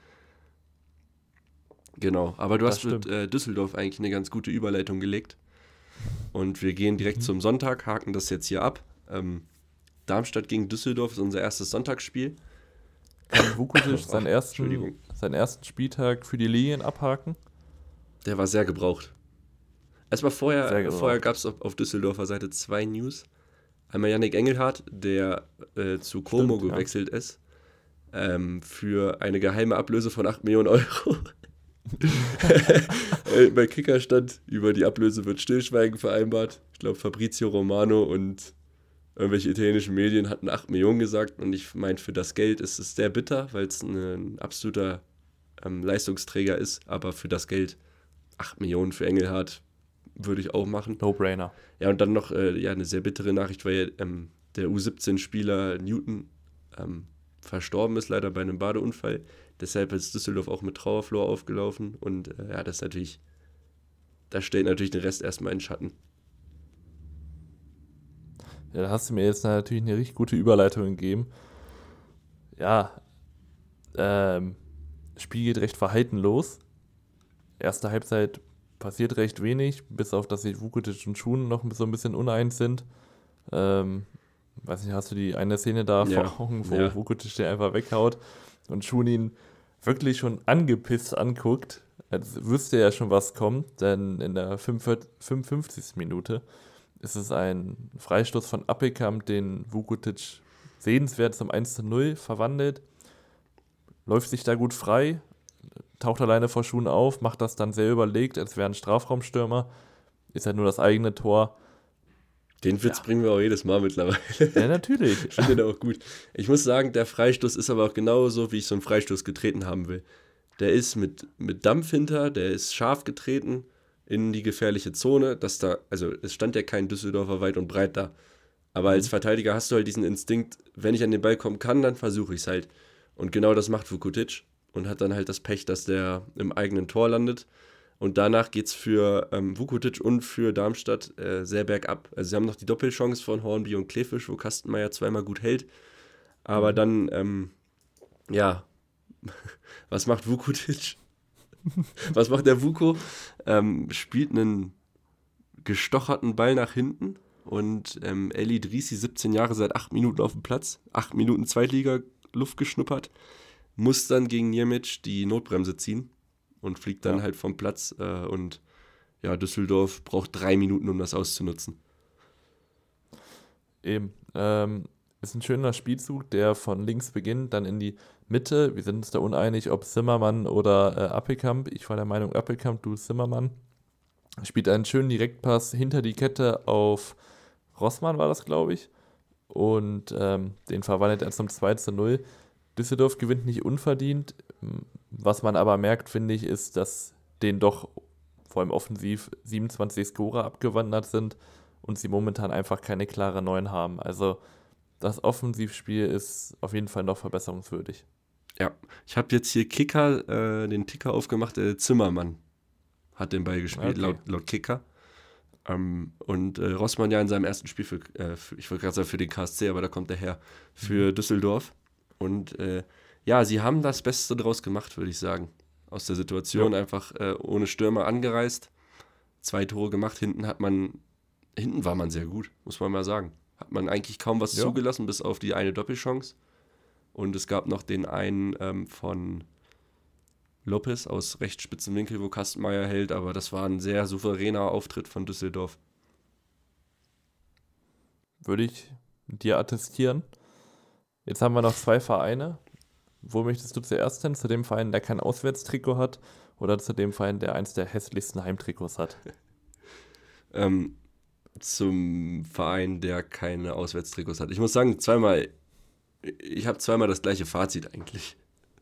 [SPEAKER 2] Genau, aber du
[SPEAKER 1] Das
[SPEAKER 2] hast mit
[SPEAKER 1] stimmt.
[SPEAKER 2] äh, Düsseldorf eigentlich eine ganz gute Überleitung gelegt. Und wir gehen direkt
[SPEAKER 1] Mhm.
[SPEAKER 2] zum Sonntag, haken das jetzt hier ab. Ähm, Darmstadt gegen Düsseldorf ist unser erstes Sonntagsspiel.
[SPEAKER 1] Kann Vukusic
[SPEAKER 2] Ach,
[SPEAKER 1] seinen ersten,
[SPEAKER 2] Entschuldigung.
[SPEAKER 1] seinen ersten Spieltag für die Lilien abhaken?
[SPEAKER 2] Der war sehr gebraucht. Erstmal
[SPEAKER 1] Sehr
[SPEAKER 2] vorher,
[SPEAKER 1] gebraucht.
[SPEAKER 2] vorher gab es auf, auf Düsseldorfer Seite zwei News. Einmal Yannick Engelhardt, der äh, zu Como
[SPEAKER 1] Stimmt, ja.
[SPEAKER 2] gewechselt ist, ähm, für eine geheime Ablöse von acht Millionen Euro. Äh, Bei Kicker stand, über die Ablöse wird Stillschweigen vereinbart. Ich glaube, Fabrizio Romano und irgendwelche italienischen Medien hatten acht Millionen gesagt. Und ich meine, für das Geld ist es sehr bitter, weil es ein absoluter ähm, Leistungsträger ist. Aber für das Geld acht Millionen für Engelhardt würde ich auch machen.
[SPEAKER 1] No-brainer.
[SPEAKER 2] Ja, und dann noch äh, ja, eine sehr bittere Nachricht, weil ähm, der U siebzehn-Spieler Newton ähm, verstorben ist, leider bei einem Badeunfall. Deshalb ist Düsseldorf auch mit Trauerflor aufgelaufen. Und äh, ja, das ist natürlich, das stellt natürlich den Rest erstmal in Schatten.
[SPEAKER 1] Ja, da hast du mir jetzt natürlich eine richtig gute Überleitung gegeben. Ja, ähm, Spiel geht recht verhalten los. Erste Halbzeit passiert recht wenig, bis auf dass sich Vukovic und Schuhen noch so ein bisschen uneins sind. Ähm, weiß nicht, hast du die eine Szene da
[SPEAKER 2] Ja,
[SPEAKER 1] vor Augen, wo
[SPEAKER 2] ja.
[SPEAKER 1] Vukotic den einfach weghaut und Schun ihn wirklich schon angepisst anguckt, als wüsste er schon, was kommt, denn in der fünfundfünfzigsten Minute ist es ein Freistoß von Appelkamp, den Vukotic sehenswert zum eins zu null verwandelt, läuft sich da gut frei, taucht alleine vor Schun auf, macht das dann sehr überlegt, als wäre ein Strafraumstürmer, ist halt nur das eigene Tor.
[SPEAKER 2] Den Witz
[SPEAKER 1] Ja.
[SPEAKER 2] bringen wir auch jedes Mal mittlerweile.
[SPEAKER 1] Ja, natürlich.
[SPEAKER 2] Ich finde den auch gut. Ich muss sagen, der Freistoß ist aber auch genauso, wie ich so einen Freistoß getreten haben will. Der ist mit, mit Dampf hinter, der ist scharf getreten in die gefährliche Zone, dass da, also es stand ja kein Düsseldorfer weit und breit da. Aber
[SPEAKER 1] Mhm.
[SPEAKER 2] als Verteidiger hast du halt diesen Instinkt, wenn ich an den Ball kommen kann, dann versuche ich es halt. Und genau das macht Vukotic und hat dann halt das Pech, dass der im eigenen Tor landet. Und danach geht es für ähm, Vukotic und für Darmstadt äh, sehr bergab. Also sie haben noch die Doppelchance von Hornby und Kleefisch, wo Kastenmeier zweimal gut hält. Aber
[SPEAKER 1] Mhm.
[SPEAKER 2] dann, ähm, ja, was macht Vukotic? Was macht der Vuko? Ähm, spielt einen gestocherten Ball nach hinten und ähm, Eli Drisi, siebzehn Jahre, seit acht Minuten auf dem Platz, acht Minuten Zweitliga-Luft geschnuppert, muss dann gegen Niemic die Notbremse ziehen und fliegt dann
[SPEAKER 1] Ja.
[SPEAKER 2] halt vom Platz äh, und ja, Düsseldorf braucht drei Minuten, um das auszunutzen.
[SPEAKER 1] Eben. Ähm, ist ein schöner Spielzug, der von links beginnt, dann in die Mitte. Wir sind uns da uneinig, ob Zimmermann oder äh, Appelkamp. Ich war der Meinung Appelkamp, du Zimmermann. Spielt einen schönen Direktpass hinter die Kette auf Rossmann, war das, glaube ich. Und ähm, den verwandelt er zum zwei zu null. Düsseldorf gewinnt nicht unverdient. Was man aber merkt, finde ich, ist, dass denen doch vor allem offensiv siebenundzwanzig Scorer abgewandert sind und sie momentan einfach keine klare Neun haben. Also das Offensivspiel ist auf jeden Fall noch verbesserungswürdig.
[SPEAKER 2] Ja, ich habe jetzt hier Kicker, äh, den Ticker aufgemacht, der Zimmermann hat den Ball gespielt,
[SPEAKER 1] Okay.
[SPEAKER 2] laut, laut Kicker. Ähm, und äh, Rossmann ja in seinem ersten Spiel für, äh, für ich wollte gerade sagen für den K S C, aber da kommt er her, für Düsseldorf. Und äh, ja, sie haben das Beste draus gemacht, würde ich sagen. Aus der Situation
[SPEAKER 1] Ja.
[SPEAKER 2] einfach äh, ohne Stürmer angereist, zwei Tore gemacht, hinten hat man, hinten war man sehr gut, muss man mal sagen. Hat man eigentlich kaum was
[SPEAKER 1] Ja.
[SPEAKER 2] zugelassen, bis auf die eine Doppelchance. Und es gab noch den einen ähm, von Lopez aus recht spitzen Winkel, wo Kastenmeier hält, aber das war ein sehr souveräner Auftritt von Düsseldorf.
[SPEAKER 1] Würde ich dir attestieren. Jetzt haben wir noch zwei Vereine. Wo möchtest du zuerst hin? Zu dem Verein, der kein Auswärtstrikot hat oder zu dem Verein, der eins der hässlichsten Heimtrikots hat?
[SPEAKER 2] Ähm, zum Verein, der keine Auswärtstrikots hat. Ich muss sagen, zweimal, ich habe zweimal das gleiche Fazit eigentlich.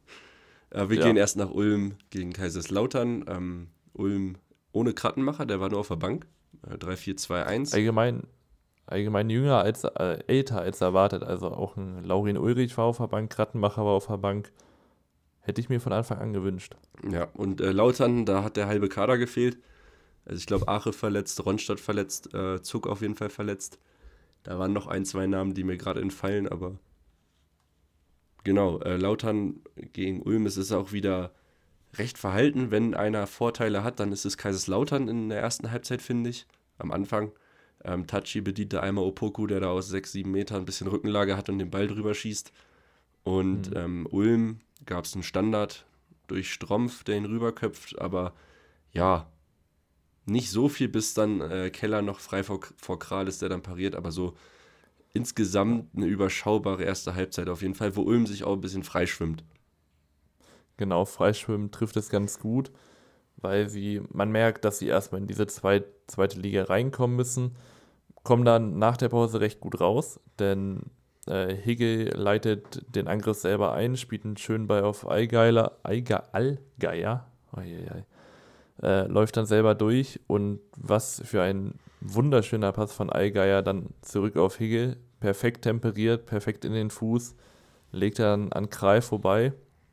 [SPEAKER 2] Äh, wir
[SPEAKER 1] Ja.
[SPEAKER 2] gehen erst nach Ulm gegen Kaiserslautern. Ähm, Ulm ohne Krattenmacher, der war nur auf der Bank. Äh, drei vier zwei eins.
[SPEAKER 1] Allgemein, allgemein jünger als äh, älter als erwartet. Also auch ein Laurin Ulrich war auf der Bank, Krattenmacher war auf der Bank. Hätte ich mir von Anfang an gewünscht.
[SPEAKER 2] Ja, und äh, Lautern, da hat der halbe Kader gefehlt. Also ich glaube, Ache verletzt, Ronstadt verletzt, äh, Zug auf jeden Fall verletzt. Da waren noch ein, zwei Namen, die mir gerade entfallen, aber genau, äh, Lautern gegen Ulm, es ist auch wieder recht verhalten. Wenn einer Vorteile hat, dann ist es Kaiserslautern in der ersten Halbzeit, finde ich. Am Anfang. Ähm, Tachi bediente einmal Opoku, der da aus sechs, sieben Metern ein bisschen Rückenlage hat und den Ball drüber schießt. Und
[SPEAKER 1] Mhm.
[SPEAKER 2] ähm, Ulm gab es einen Standard durch Strompf, der ihn rüberköpft, aber ja, nicht so viel, bis dann äh, Keller noch frei vor, vor Kral ist, der dann pariert, aber so insgesamt eine überschaubare erste Halbzeit auf jeden Fall, wo Ulm sich auch ein bisschen freischwimmt.
[SPEAKER 1] Genau, Freischwimmen trifft es ganz gut, weil sie, man merkt, dass sie erstmal in diese zwei, zweite Liga reinkommen müssen, kommen dann nach der Pause recht gut raus, denn äh, Higge leitet den Angriff selber ein, spielt einen schönen Ball auf Allgeier, Allgeier, Allgeier, oh je, je. Äh, läuft dann selber durch und was für ein wunderschöner Pass von Allgeier dann zurück auf Higge, perfekt temperiert, perfekt in den Fuß, legt dann an Kral vorbei.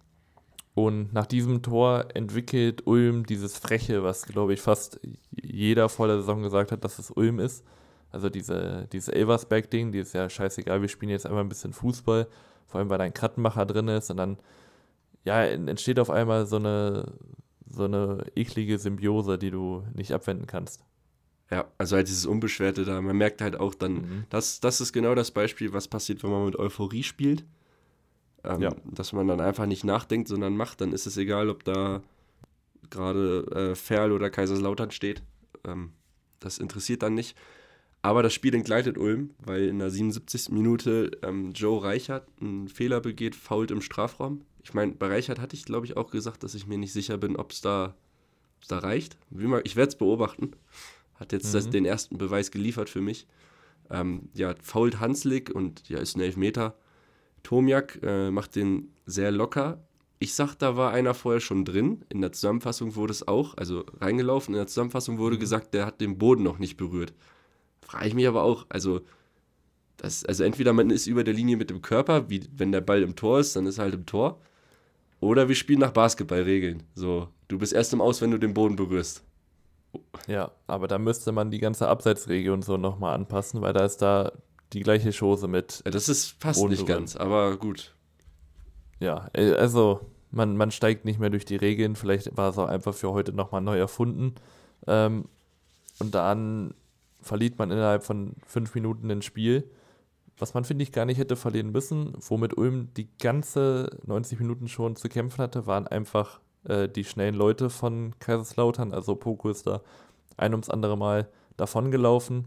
[SPEAKER 1] Und nach diesem Tor entwickelt Ulm dieses Freche, was, glaube ich, fast jeder vor der Saison gesagt hat, dass es Ulm ist. Also diese, dieses Elversberg-Ding, die ist ja scheißegal, wir spielen jetzt einmal ein bisschen Fußball, vor allem weil da ein Krattenmacher drin ist und dann ja, entsteht auf einmal so eine, so eine eklige Symbiose, die du nicht abwenden kannst.
[SPEAKER 2] Ja, also halt dieses Unbeschwerte da. Man merkt halt auch dann,
[SPEAKER 1] Mhm.
[SPEAKER 2] das, das ist genau das Beispiel, was passiert, wenn man mit Euphorie spielt. Ähm,
[SPEAKER 1] Ja.
[SPEAKER 2] Dass man dann einfach nicht nachdenkt, sondern macht. Dann ist es egal, ob da gerade äh, Ferl oder Kaiserslautern steht. Ähm, das interessiert dann nicht. Aber das Spiel entgleitet Ulm, weil in der siebenundsiebzigsten Minute ähm, Joe Reichert einen Fehler begeht, foult im Strafraum. Ich meine, bei Reichert hatte ich, glaube ich, auch gesagt, dass ich mir nicht sicher bin, ob es da, ob's da reicht. Wie mal, ich werde es beobachten. Hat jetzt das,
[SPEAKER 1] Mhm.
[SPEAKER 2] den ersten Beweis geliefert für mich. Ähm, ja, fault Hanslik und ja, ist ein Elfmeter. Tomiak äh, macht den sehr locker. Ich sag, da war einer vorher schon drin. In der Zusammenfassung wurde es auch, also reingelaufen. In der Zusammenfassung wurde
[SPEAKER 1] Mhm.
[SPEAKER 2] gesagt, der hat den Boden noch nicht berührt. Frage ich mich aber auch, also, das, also entweder man ist über der Linie mit dem Körper, wie wenn der Ball im Tor ist, dann ist er halt im Tor. Oder wir spielen nach Basketballregeln. So, du bist erst im Aus, wenn du den Boden berührst.
[SPEAKER 1] Ja, aber da müsste man die ganze Abseitsregel und so nochmal anpassen, weil da ist da die gleiche Chose mit
[SPEAKER 2] Ja, das ist fast
[SPEAKER 1] Boden
[SPEAKER 2] nicht
[SPEAKER 1] berühren.
[SPEAKER 2] ganz, aber gut.
[SPEAKER 1] Ja, äh, also man, man steigt nicht mehr durch die Regeln, vielleicht war es auch einfach für heute nochmal neu erfunden. Ähm, und dann verliert man innerhalb von fünf Minuten ein Spiel, was man, finde ich, gar nicht hätte verlieren müssen. Womit Ulm die ganze neunzig Minuten schon zu kämpfen hatte, waren einfach äh, die schnellen Leute von Kaiserslautern. Also Poco ist da ein ums andere Mal davongelaufen.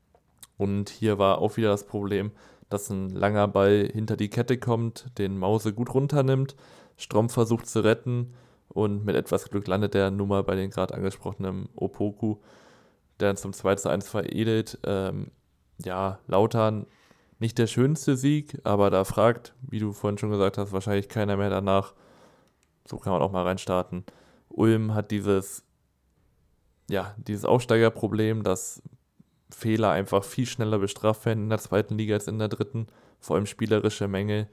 [SPEAKER 1] Und hier war auch wieder das Problem, dass ein langer Ball hinter die Kette kommt, den Mause gut runternimmt, Strom versucht zu retten und mit etwas Glück landet der nun mal bei den gerade angesprochenen Opoku, der dann zum zwei zu eins veredelt. Ähm, ja, Lautern nicht der schönste Sieg, aber da fragt, wie du vorhin schon gesagt hast, wahrscheinlich keiner mehr danach. So kann man auch mal reinstarten. Ulm hat dieses, ja, dieses Aufsteigerproblem, dass Fehler einfach viel schneller bestraft werden in der zweiten Liga als in der dritten, vor allem spielerische Mängel.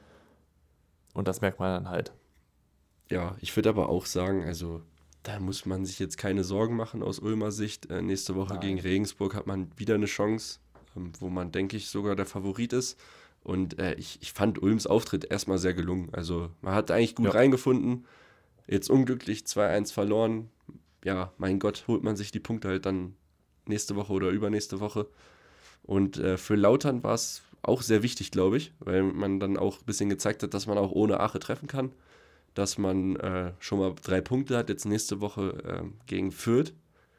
[SPEAKER 1] Und das merkt man dann halt.
[SPEAKER 2] Ja, ich würde aber auch sagen, also da muss man sich jetzt keine Sorgen machen aus Ulmer Sicht. Äh, nächste Woche
[SPEAKER 1] Nein.
[SPEAKER 2] gegen Regensburg hat man wieder eine Chance, ähm, wo man, denke ich, sogar der Favorit ist. Und äh, ich, ich fand Ulms Auftritt erstmal sehr gelungen. Also man hat eigentlich gut
[SPEAKER 1] Ja.
[SPEAKER 2] reingefunden. Jetzt unglücklich zwei eins verloren. Ja, mein Gott, holt man sich die Punkte halt dann nächste Woche oder übernächste Woche. Und äh, für Lautern war es auch sehr wichtig, glaube ich, weil man dann auch ein bisschen gezeigt hat, dass man auch ohne Ache treffen kann. Dass man äh, schon mal drei Punkte hat, jetzt nächste Woche äh, gegen Fürth.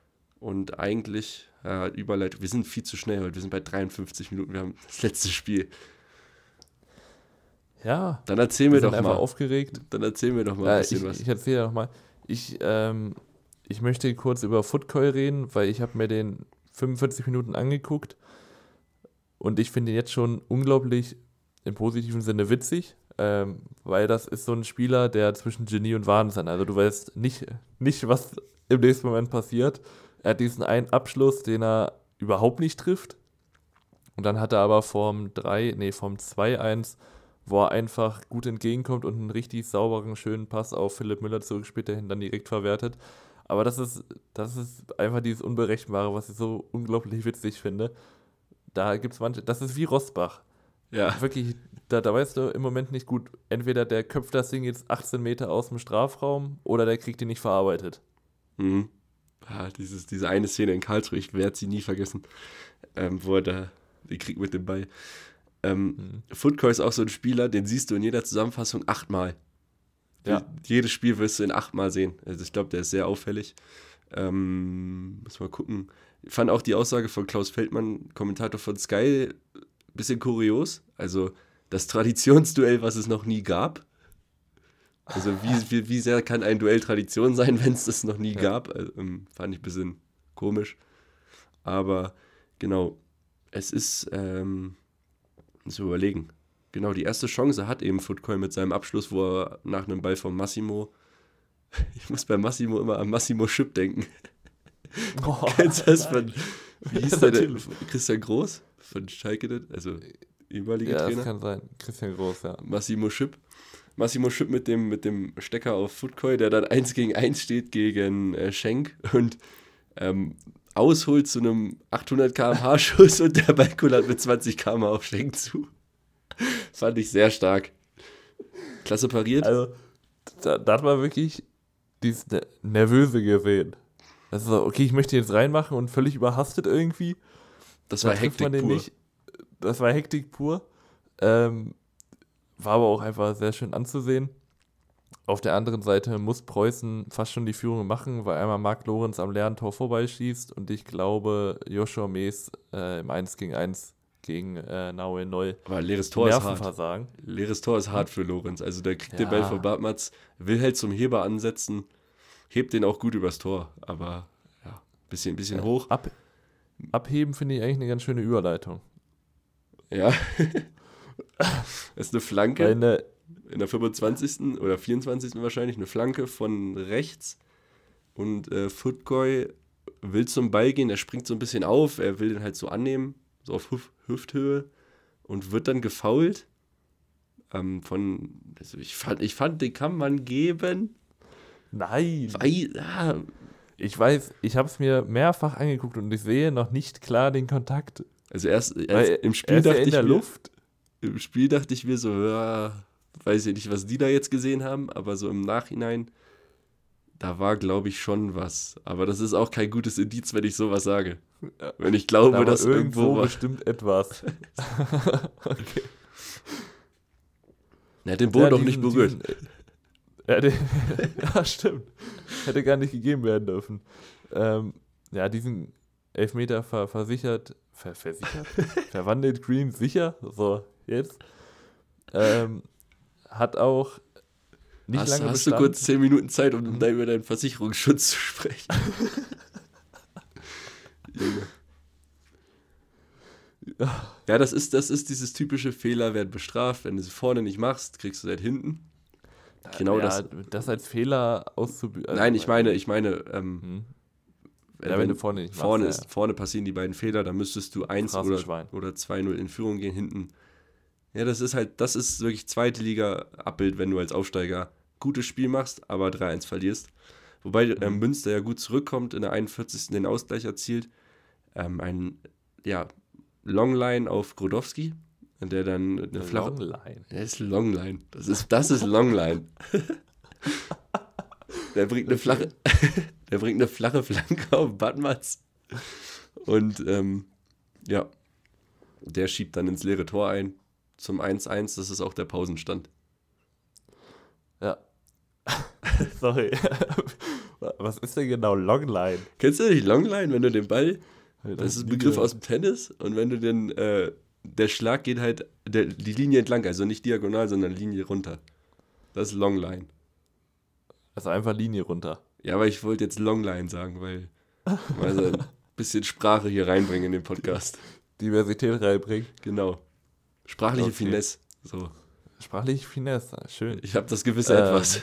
[SPEAKER 2] Und eigentlich, äh, Überleitung, wir sind viel zu schnell heute, wir sind bei dreiundfünfzig Minuten, wir haben das letzte Spiel.
[SPEAKER 1] Ja,
[SPEAKER 2] Dann erzähl
[SPEAKER 1] wir
[SPEAKER 2] mir
[SPEAKER 1] sind
[SPEAKER 2] doch
[SPEAKER 1] einfach
[SPEAKER 2] mal.
[SPEAKER 1] aufgeregt.
[SPEAKER 2] Dann erzähl mir doch mal ein
[SPEAKER 1] Äh,
[SPEAKER 2] bisschen
[SPEAKER 1] ich,
[SPEAKER 2] was.
[SPEAKER 1] ich erzähle noch mal. Ich, ähm, ich möchte kurz über Footcoy reden, weil ich habe mir den fünfundvierzig Minuten angeguckt und ich finde ihn jetzt schon unglaublich im positiven Sinne witzig, ähm, weil das ist so ein Spieler, der zwischen Genie und Wahnsinn, also du weißt nicht, nicht, was im nächsten Moment passiert. Er hat diesen einen Abschluss, den er überhaupt nicht trifft und dann hat er aber vom drei, nee, vom zwei eins, wo er einfach gut entgegenkommt und einen richtig sauberen, schönen Pass auf Philipp Müller zurückspielt, der ihn dann direkt verwertet. Aber das ist, das ist einfach dieses Unberechenbare, was ich so unglaublich witzig finde. Da gibt es manche, das ist wie Rosbach.
[SPEAKER 2] Ja,
[SPEAKER 1] Wirklich, da, da weißt du im Moment nicht gut, entweder der köpft das Ding jetzt achtzehn Meter aus dem Strafraum oder der kriegt ihn nicht verarbeitet.
[SPEAKER 2] mhm. Ah, dieses, diese eine Szene in Karlsruhe, ich werde sie nie vergessen, ähm, wo er da den kriegt mit dem Ball. Ähm,
[SPEAKER 1] Hm.
[SPEAKER 2] Footcoy ist auch so ein Spieler, den siehst du in jeder Zusammenfassung achtmal.
[SPEAKER 1] Ja.
[SPEAKER 2] Jedes Spiel wirst du ihn achtmal sehen. Also ich glaube, der ist sehr auffällig. Ähm, muss mal gucken. Ich fand auch die Aussage von Klaus Feldmann, Kommentator von Sky, ein bisschen kurios. Also das Traditionsduell, was es noch nie gab. Also wie, wie, wie sehr kann ein Duell Tradition sein, wenn es das noch nie
[SPEAKER 1] Ja.
[SPEAKER 2] gab? Also, ähm, fand ich ein bisschen komisch. Aber genau, es ist, ähm, muss überlegen. Genau, die erste Chance hat eben Footcoy mit seinem Abschluss, wo er nach einem Ball von Massimo, ich muss bei Massimo immer an Massimo Schipp denken.
[SPEAKER 1] Oh,
[SPEAKER 2] Kennst du das von, wie hieß der denn?
[SPEAKER 1] Natürlich.
[SPEAKER 2] Christian Groß von Schalke, also ehemaliger
[SPEAKER 1] Ja, das
[SPEAKER 2] Trainer.
[SPEAKER 1] kann sein. Christian Groß, ja.
[SPEAKER 2] Massimo Schipp. Massimo Schipp mit dem, mit dem Stecker auf Footcoy, der dann eins gegen eins steht gegen äh, Schenk und ähm, ausholt zu einem achthundert Kilometer pro Stunde Schuss und der Ball kullert mit zwanzig Kilometer pro Stunde auf Schenk zu. Fand ich sehr stark. Klasse pariert.
[SPEAKER 1] Also, da, da hat man wirklich dieses Ne- Nervöse gesehen. Also, okay, ich möchte ihn jetzt reinmachen und völlig überhastet irgendwie.
[SPEAKER 2] Das
[SPEAKER 1] Da
[SPEAKER 2] war
[SPEAKER 1] trifft
[SPEAKER 2] Hektik
[SPEAKER 1] man den
[SPEAKER 2] pur.
[SPEAKER 1] nicht. Das war Hektik pur. Ähm, war aber auch einfach sehr schön anzusehen. Auf der anderen Seite muss Preußen fast schon die Führung machen, weil einmal Marc Lorenz am leeren Tor vorbeischießt und ich glaube, Joshua Mees äh, im eins gegen eins gegen äh, Nahuel Neu
[SPEAKER 2] Aber leeres Tor ist hart.
[SPEAKER 1] Nervenversagen.
[SPEAKER 2] Leeres Tor ist hart für Lorenz. Also der kriegt den
[SPEAKER 1] Ja.
[SPEAKER 2] Ball von Bartmatz, will halt zum Heber ansetzen, hebt den auch gut übers Tor. Aber ja, bisschen, bisschen hoch.
[SPEAKER 1] Ab, abheben finde ich eigentlich eine ganz schöne Überleitung.
[SPEAKER 2] Ja. Das ist eine Flanke.
[SPEAKER 1] Weil eine,
[SPEAKER 2] In der fünfundzwanzigsten oder vierundzwanzigsten wahrscheinlich eine Flanke von rechts und äh, Futkoy will zum Ball gehen, er springt so ein bisschen auf, er will den halt so annehmen, so auf Hüf- Hüfthöhe und wird dann gefoult. Ähm, von, also ich fand, ich fand, den kann man geben.
[SPEAKER 1] nein,
[SPEAKER 2] Weil, ja,
[SPEAKER 1] ich weiß, ich habe es mir mehrfach angeguckt und ich sehe noch nicht klar den Kontakt.
[SPEAKER 2] also erst, erst
[SPEAKER 1] Weil
[SPEAKER 2] im
[SPEAKER 1] er
[SPEAKER 2] Spiel
[SPEAKER 1] ist ja
[SPEAKER 2] dachte
[SPEAKER 1] in
[SPEAKER 2] ich
[SPEAKER 1] der
[SPEAKER 2] mir,
[SPEAKER 1] Luft.
[SPEAKER 2] im Spiel dachte ich mir so, ja, weiß ich nicht, was die da jetzt gesehen haben, aber so im Nachhinein, da war, glaube ich, schon was. Aber das ist auch kein gutes Indiz, wenn ich sowas sage. Wenn ich glaube,
[SPEAKER 1] Da war
[SPEAKER 2] dass
[SPEAKER 1] irgendwo
[SPEAKER 2] irgendwo war.
[SPEAKER 1] bestimmt etwas. Okay.
[SPEAKER 2] Er hat den Boden
[SPEAKER 1] Ja,
[SPEAKER 2] doch nicht
[SPEAKER 1] diesen-
[SPEAKER 2] berührt.
[SPEAKER 1] diesen, äh, ja, den, ja, stimmt. Hätte gar nicht gegeben werden dürfen. Ähm, ja, diesen Elfmeter ver, versichert, ver, versichert? verwandelt Green sicher, so, jetzt. Ähm, hat auch nicht
[SPEAKER 2] hast
[SPEAKER 1] lange
[SPEAKER 2] hast du
[SPEAKER 1] Bestand.
[SPEAKER 2] kurz zehn Minuten Zeit, um
[SPEAKER 1] Mhm.
[SPEAKER 2] dann über deinen Versicherungsschutz zu sprechen? Junge. Ja, das ist, das ist dieses typische Fehler, werden bestraft. Wenn du sie vorne nicht machst, kriegst du seit hinten. Genau
[SPEAKER 1] ja,
[SPEAKER 2] das.
[SPEAKER 1] das als Fehler auszubilden.
[SPEAKER 2] Nein, ich meine, ich meine, ähm,
[SPEAKER 1] Hm.
[SPEAKER 2] äh,
[SPEAKER 1] Ja, wenn du vorne nicht
[SPEAKER 2] vorne,
[SPEAKER 1] machst, ja,
[SPEAKER 2] ist, vorne passieren die beiden Fehler, dann müsstest du eins oder,
[SPEAKER 1] Phrasenschwein.
[SPEAKER 2] oder zwei null in Führung gehen, hinten. Ja, das ist halt, das ist wirklich zweite Liga-Abbild, wenn du als Aufsteiger gutes Spiel machst, aber drei eins verlierst. Wobei ähm,
[SPEAKER 1] Mhm.
[SPEAKER 2] Münster ja gut zurückkommt, in der einundvierzigsten den Ausgleich erzielt. Ähm, ein, ja, Longline auf Grodowski, der dann eine flache...
[SPEAKER 1] Longline.
[SPEAKER 2] Der ist Longline. Das ist, das ist Longline. Der bringt eine flache, der bringt eine flache Flanke auf Badmatz. Und ähm, ja, der schiebt dann ins leere Tor ein zum eins eins. Das ist auch der Pausenstand.
[SPEAKER 1] Ja. Sorry. Was ist denn genau Longline?
[SPEAKER 2] Kennst du nicht Longline, wenn du den Ball,
[SPEAKER 1] Das
[SPEAKER 2] das ist ein
[SPEAKER 1] nie
[SPEAKER 2] Begriff
[SPEAKER 1] gehört.
[SPEAKER 2] aus dem Tennis, und wenn du den, äh, der Schlag geht halt der, die Linie entlang, also nicht diagonal, sondern Linie runter. Das ist Longline.
[SPEAKER 1] Also einfach Linie runter.
[SPEAKER 2] Ja, aber ich wollte jetzt Longline sagen, weil mal so ein bisschen Sprache hier reinbringen in den Podcast.
[SPEAKER 1] Diversität reinbringen.
[SPEAKER 2] Genau. Sprachliche
[SPEAKER 1] Okay.
[SPEAKER 2] Finesse. So.
[SPEAKER 1] Sprachlich Finesse. Schön.
[SPEAKER 2] Ich habe das gewisse
[SPEAKER 1] Ähm.
[SPEAKER 2] Etwas.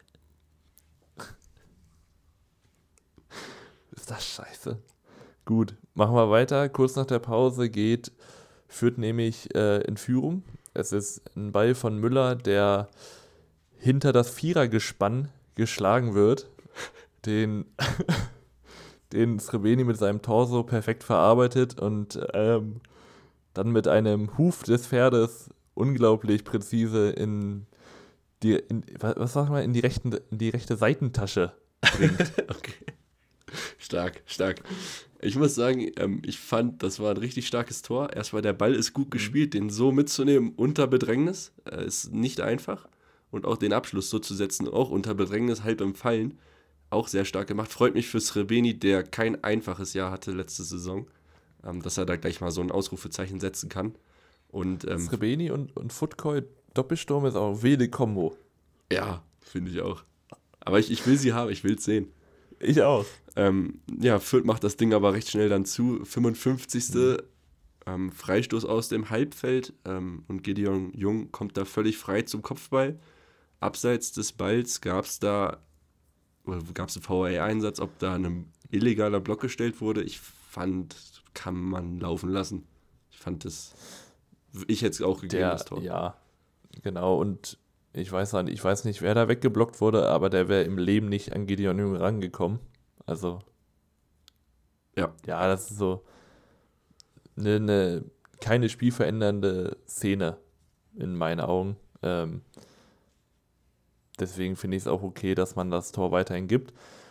[SPEAKER 1] Ist das scheiße. Gut, machen wir weiter. Kurz nach der Pause geht, führt nämlich äh, in Führung. Es ist ein Ball von Müller, der hinter das Vierergespann geschlagen wird, den, den Srebeni mit seinem Torso perfekt verarbeitet und ähm, dann mit einem Huf des Pferdes unglaublich präzise in die, in, was was sag mal, in die, rechten, in die rechte Seitentasche bringt.
[SPEAKER 2] Okay. Stark, stark. Ich muss sagen, ähm, ich fand, das war ein richtig starkes Tor. Erstmal, der Ball ist gut gespielt, den so mitzunehmen unter Bedrängnis, äh, ist nicht einfach. Und auch den Abschluss so zu setzen, auch unter Bedrängnis, halb im Fallen, auch sehr stark gemacht. Freut mich für Srebeni, der kein einfaches Jahr hatte letzte Saison, ähm, dass er da gleich mal so ein Ausrufezeichen setzen kann. Und ähm,
[SPEAKER 1] Srebeni und, und Futkoy Doppelsturm ist auch eine wilde Kombo.
[SPEAKER 2] ja, finde ich auch. Aber ich, ich will sie haben, ich will es sehen.
[SPEAKER 1] Ich auch.
[SPEAKER 2] Ähm, ja, Fürth macht das Ding aber recht schnell dann zu. fünfundfünfzigste Ähm, Freistoß aus dem Halbfeld ähm, und Gideon Jung kommt da völlig frei zum Kopfball. Abseits des Balls gab es da, oder gab es einen V A R-Einsatz, ob da ein illegaler Block gestellt wurde. Ich fand, kann man laufen lassen. Ich fand das, ich hätte es auch gegeben,
[SPEAKER 1] Der,
[SPEAKER 2] das Tor.
[SPEAKER 1] ja, genau. Und ich weiß, nicht, ich weiß nicht, wer da weggeblockt wurde, aber der wäre im Leben nicht an Gideon Jung rangekommen. Also,
[SPEAKER 2] Ja.
[SPEAKER 1] ja, das ist so eine, eine keine spielverändernde Szene in meinen Augen. Ähm, deswegen finde ich es auch okay, dass man das Tor weiterhin gibt.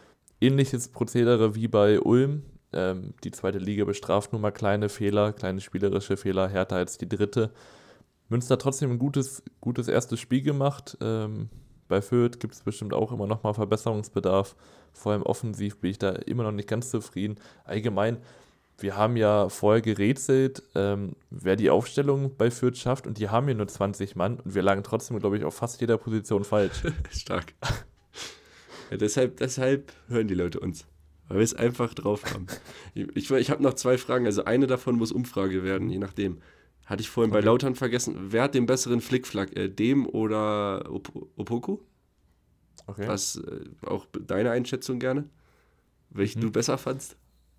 [SPEAKER 1] ähnliches Prozedere wie bei Ulm. Ähm, die zweite Liga bestraft nun mal kleine Fehler, kleine spielerische Fehler, härter als die dritte. Münster hat trotzdem ein gutes, gutes erstes Spiel gemacht. Ähm, bei Fürth gibt es bestimmt auch immer noch mal Verbesserungsbedarf. Vor allem offensiv bin ich da immer noch nicht ganz zufrieden. Allgemein, wir haben ja vorher gerätselt, ähm, wer die Aufstellung bei Fürth schafft, und die haben ja nur zwanzig Mann und wir lagen trotzdem, glaube ich, auf fast jeder Position falsch.
[SPEAKER 2] Stark. Ja, deshalb, deshalb hören die Leute uns, weil wir es einfach drauf haben. Ich, ich habe noch zwei Fragen, also eine davon muss Umfrage werden, je nachdem. Hatte ich vorhin okay. bei Lautern vergessen. Wer hat den besseren Flickflack, äh, Dem oder Op- Opoku? Okay. Was äh, auch deine Einschätzung gerne? Welchen hm. du besser fandst?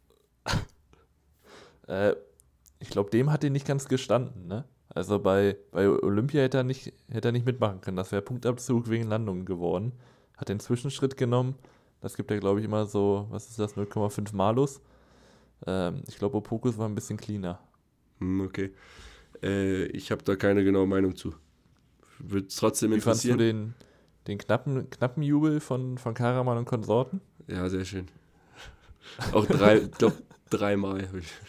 [SPEAKER 1] äh, ich glaube, Dem hat den nicht ganz gestanden, ne? Also bei, bei Olympia hätte er, nicht, hätte er nicht mitmachen können. Das wäre Punktabzug wegen Landungen geworden. Hat den Zwischenschritt genommen. Das gibt ja, glaube ich, immer so, was ist das, null Komma fünf Malus. Ähm, ich glaube, Opoku war ein bisschen cleaner.
[SPEAKER 2] Hm, okay. Äh, ich habe da keine genaue Meinung zu. Würde es trotzdem
[SPEAKER 1] Wie
[SPEAKER 2] interessieren.
[SPEAKER 1] Wie fandst du den, den knappen, knappen Jubel von, von Karaman und Konsorten?
[SPEAKER 2] Ja, sehr schön. Auch drei, ich glaube, dreimal.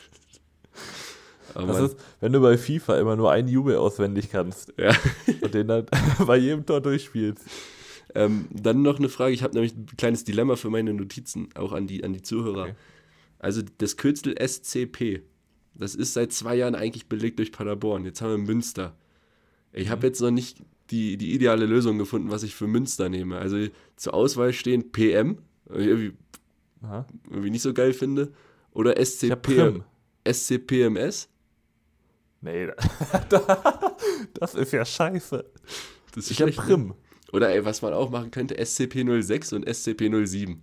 [SPEAKER 1] Das ist, wenn du bei FIFA immer nur einen Jubel auswendig kannst.
[SPEAKER 2] Ja.
[SPEAKER 1] Und den dann bei jedem Tor durchspielst.
[SPEAKER 2] Ähm, dann noch eine Frage. Ich habe nämlich ein kleines Dilemma für meine Notizen, auch an die, an die Zuhörer. Okay. Also das Kürzel S C P, das ist seit zwei Jahren eigentlich belegt durch Paderborn. Jetzt haben wir Münster. Ich habe mhm. jetzt noch nicht die, die ideale Lösung gefunden, was ich für Münster nehme. Also zur Auswahl stehen P M, irgendwie, irgendwie nicht so geil finde, oder S C P, S C P M S.
[SPEAKER 1] Nee, das ist ja scheiße.
[SPEAKER 2] Das ist
[SPEAKER 1] ich habe Prim.
[SPEAKER 2] Ne? Oder ey, was man auch machen könnte, S C P null sechs und S C P null sieben.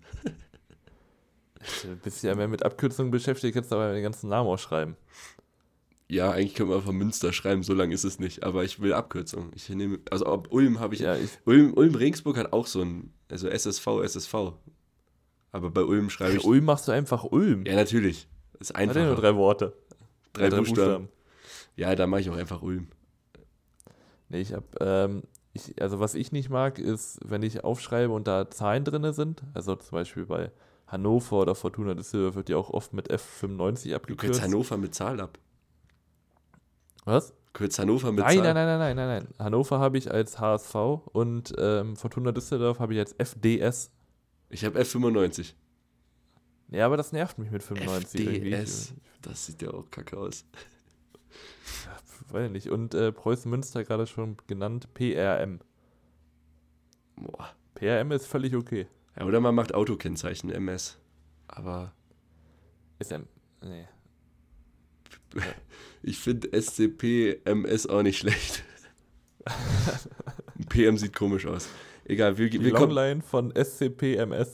[SPEAKER 1] Du bist ja mehr mit Abkürzungen beschäftigt, kannst aber den ganzen Namen ausschreiben.
[SPEAKER 2] Ja, eigentlich können wir einfach Münster schreiben, so lang ist es nicht. Aber ich will Abkürzungen. Ich nehme, also ob Ulm habe ich,
[SPEAKER 1] ja, ich.
[SPEAKER 2] Ulm, Ulm Regensburg hat auch so ein, also S S V, S S V. Aber bei Ulm schreibe ich.
[SPEAKER 1] Ja, Ulm machst du einfach Ulm.
[SPEAKER 2] Ja, natürlich. Das ist einfach.
[SPEAKER 1] Hat ja nur drei Worte.
[SPEAKER 2] Drei, drei Buchstaben. Buchstaben. Ja, da mache ich auch einfach Ulm.
[SPEAKER 1] Nee, ich habe, ähm, ich, also was ich nicht mag, ist, wenn ich aufschreibe und da Zahlen drin sind. Also zum Beispiel bei Hannover oder Fortuna Düsseldorf wird die auch oft mit F fünfundneunzig abgekürzt.
[SPEAKER 2] Du kürzt Hannover mit Zahl ab.
[SPEAKER 1] Was?
[SPEAKER 2] Kürzt Hannover mit
[SPEAKER 1] nein,
[SPEAKER 2] Zahl?
[SPEAKER 1] Nein, nein, nein, nein, nein, nein. Hannover habe ich als H S V und ähm, Fortuna Düsseldorf habe ich als F D S.
[SPEAKER 2] Ich habe F fünfundneunzig.
[SPEAKER 1] Ja, aber das nervt mich mit fünfundneunzig.
[SPEAKER 2] F D S, das sieht ja auch kacke aus.
[SPEAKER 1] Ja, weiß ich nicht. Und äh, Preußen Münster gerade schon genannt, P R M.
[SPEAKER 2] Boah.
[SPEAKER 1] P R M ist völlig okay.
[SPEAKER 2] Ja, oder man macht Autokennzeichen, M S. Aber.
[SPEAKER 1] Ist M. Nee.
[SPEAKER 2] Ich finde S C P M S auch nicht schlecht. P M sieht komisch aus. Egal, wir,
[SPEAKER 1] Die
[SPEAKER 2] wir
[SPEAKER 1] Longline von S C P M S.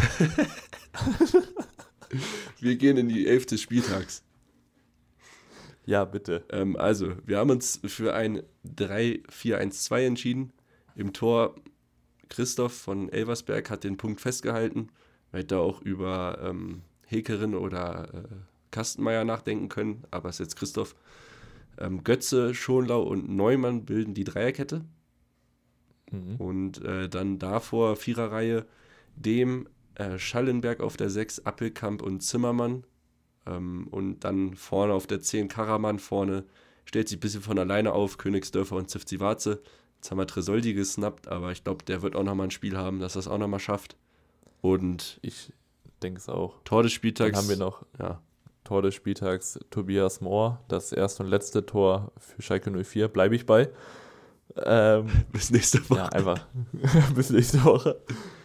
[SPEAKER 2] Wir gehen in die elf des Spieltags.
[SPEAKER 1] Ja, bitte.
[SPEAKER 2] Ähm, also, wir haben uns für ein drei vier eins zwei entschieden. Im Tor Christoph von Elversberg hat den Punkt festgehalten. Man hätte auch über ähm, Hekerin oder äh, Kastenmeier nachdenken können, aber es ist jetzt Christoph. Ähm, Götze, Schonlau und Neumann bilden die Dreierkette. Mhm. Und äh, dann davor Viererreihe Dem, äh, Schallenberg auf der sechs, Appelkamp und Zimmermann. Ähm, und dann vorne auf der zehn Karaman, vorne stellt sich ein bisschen von alleine auf, Königsdörfer und Zivzivatze. Jetzt haben wir Tresoldi gesnappt, aber ich glaube, der wird auch nochmal ein Spiel haben, dass er es auch nochmal schafft. Und
[SPEAKER 1] ich denke es auch.
[SPEAKER 2] Tor des Spieltags.
[SPEAKER 1] Dann haben wir noch
[SPEAKER 2] ja.
[SPEAKER 1] Tor des Spieltags Tobias Mohr, das erste und letzte Tor für Schalke null vier, bleibe ich bei. Ähm,
[SPEAKER 2] bis nächste Woche.
[SPEAKER 1] Ja, einfach. bis nächste Woche.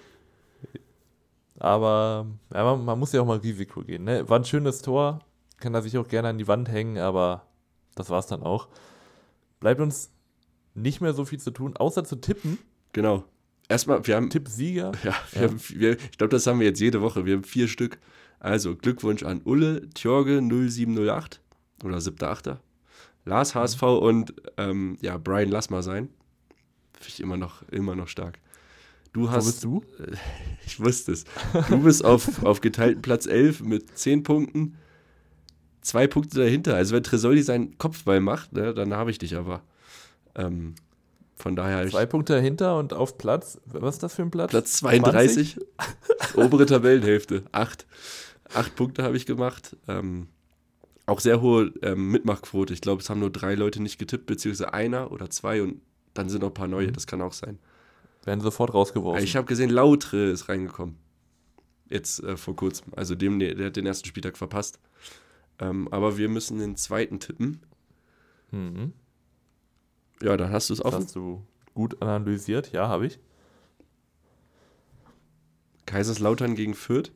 [SPEAKER 1] Aber ja, man, man muss ja auch mal Risiko gehen. Ne? War ein schönes Tor, kann er sich auch gerne an die Wand hängen, aber das war's dann auch. Bleibt uns nicht mehr so viel zu tun, außer zu tippen.
[SPEAKER 2] Genau. Erstmal, wir haben.
[SPEAKER 1] Tippsieger.
[SPEAKER 2] Ja, wir ja. Haben, wir, ich glaube, das haben wir jetzt jede Woche. Wir haben vier Stück. Also, Glückwunsch an Ulle, Tjorge null sieben null acht oder siebter achter Lars H S V mhm. und ähm, ja, Brian lass mal sein. Finde ich immer noch, immer noch stark. Du hast,
[SPEAKER 1] Wo bist du?
[SPEAKER 2] Äh, ich wusste es. Du bist auf, auf geteilten Platz elf mit zehn Punkten. Zwei Punkte dahinter. Also wenn Tresoldi seinen Kopfball macht, ne, dann habe ich dich aber. Ähm, Von daher habe
[SPEAKER 1] Zwei
[SPEAKER 2] ich
[SPEAKER 1] Punkte dahinter und auf Platz, was ist das für ein Platz?
[SPEAKER 2] Platz zweiunddreißig, obere Tabellenhälfte, acht. Acht Punkte habe ich gemacht. Ähm, auch sehr hohe ähm, Mitmachquote. Ich glaube, es haben nur drei Leute nicht getippt, beziehungsweise einer oder zwei und dann sind noch ein paar neue,
[SPEAKER 1] Mhm.
[SPEAKER 2] das kann auch sein.
[SPEAKER 1] Werden sofort rausgeworfen.
[SPEAKER 2] Ich habe gesehen, Lautre ist reingekommen. Jetzt äh, vor kurzem. Also dem, der hat den ersten Spieltag verpasst. Ähm, aber wir müssen den zweiten tippen.
[SPEAKER 1] Mhm.
[SPEAKER 2] Ja, dann hast du es
[SPEAKER 1] Das
[SPEAKER 2] offen.
[SPEAKER 1] hast du gut analysiert. Ja, habe ich.
[SPEAKER 2] Kaiserslautern gegen Fürth.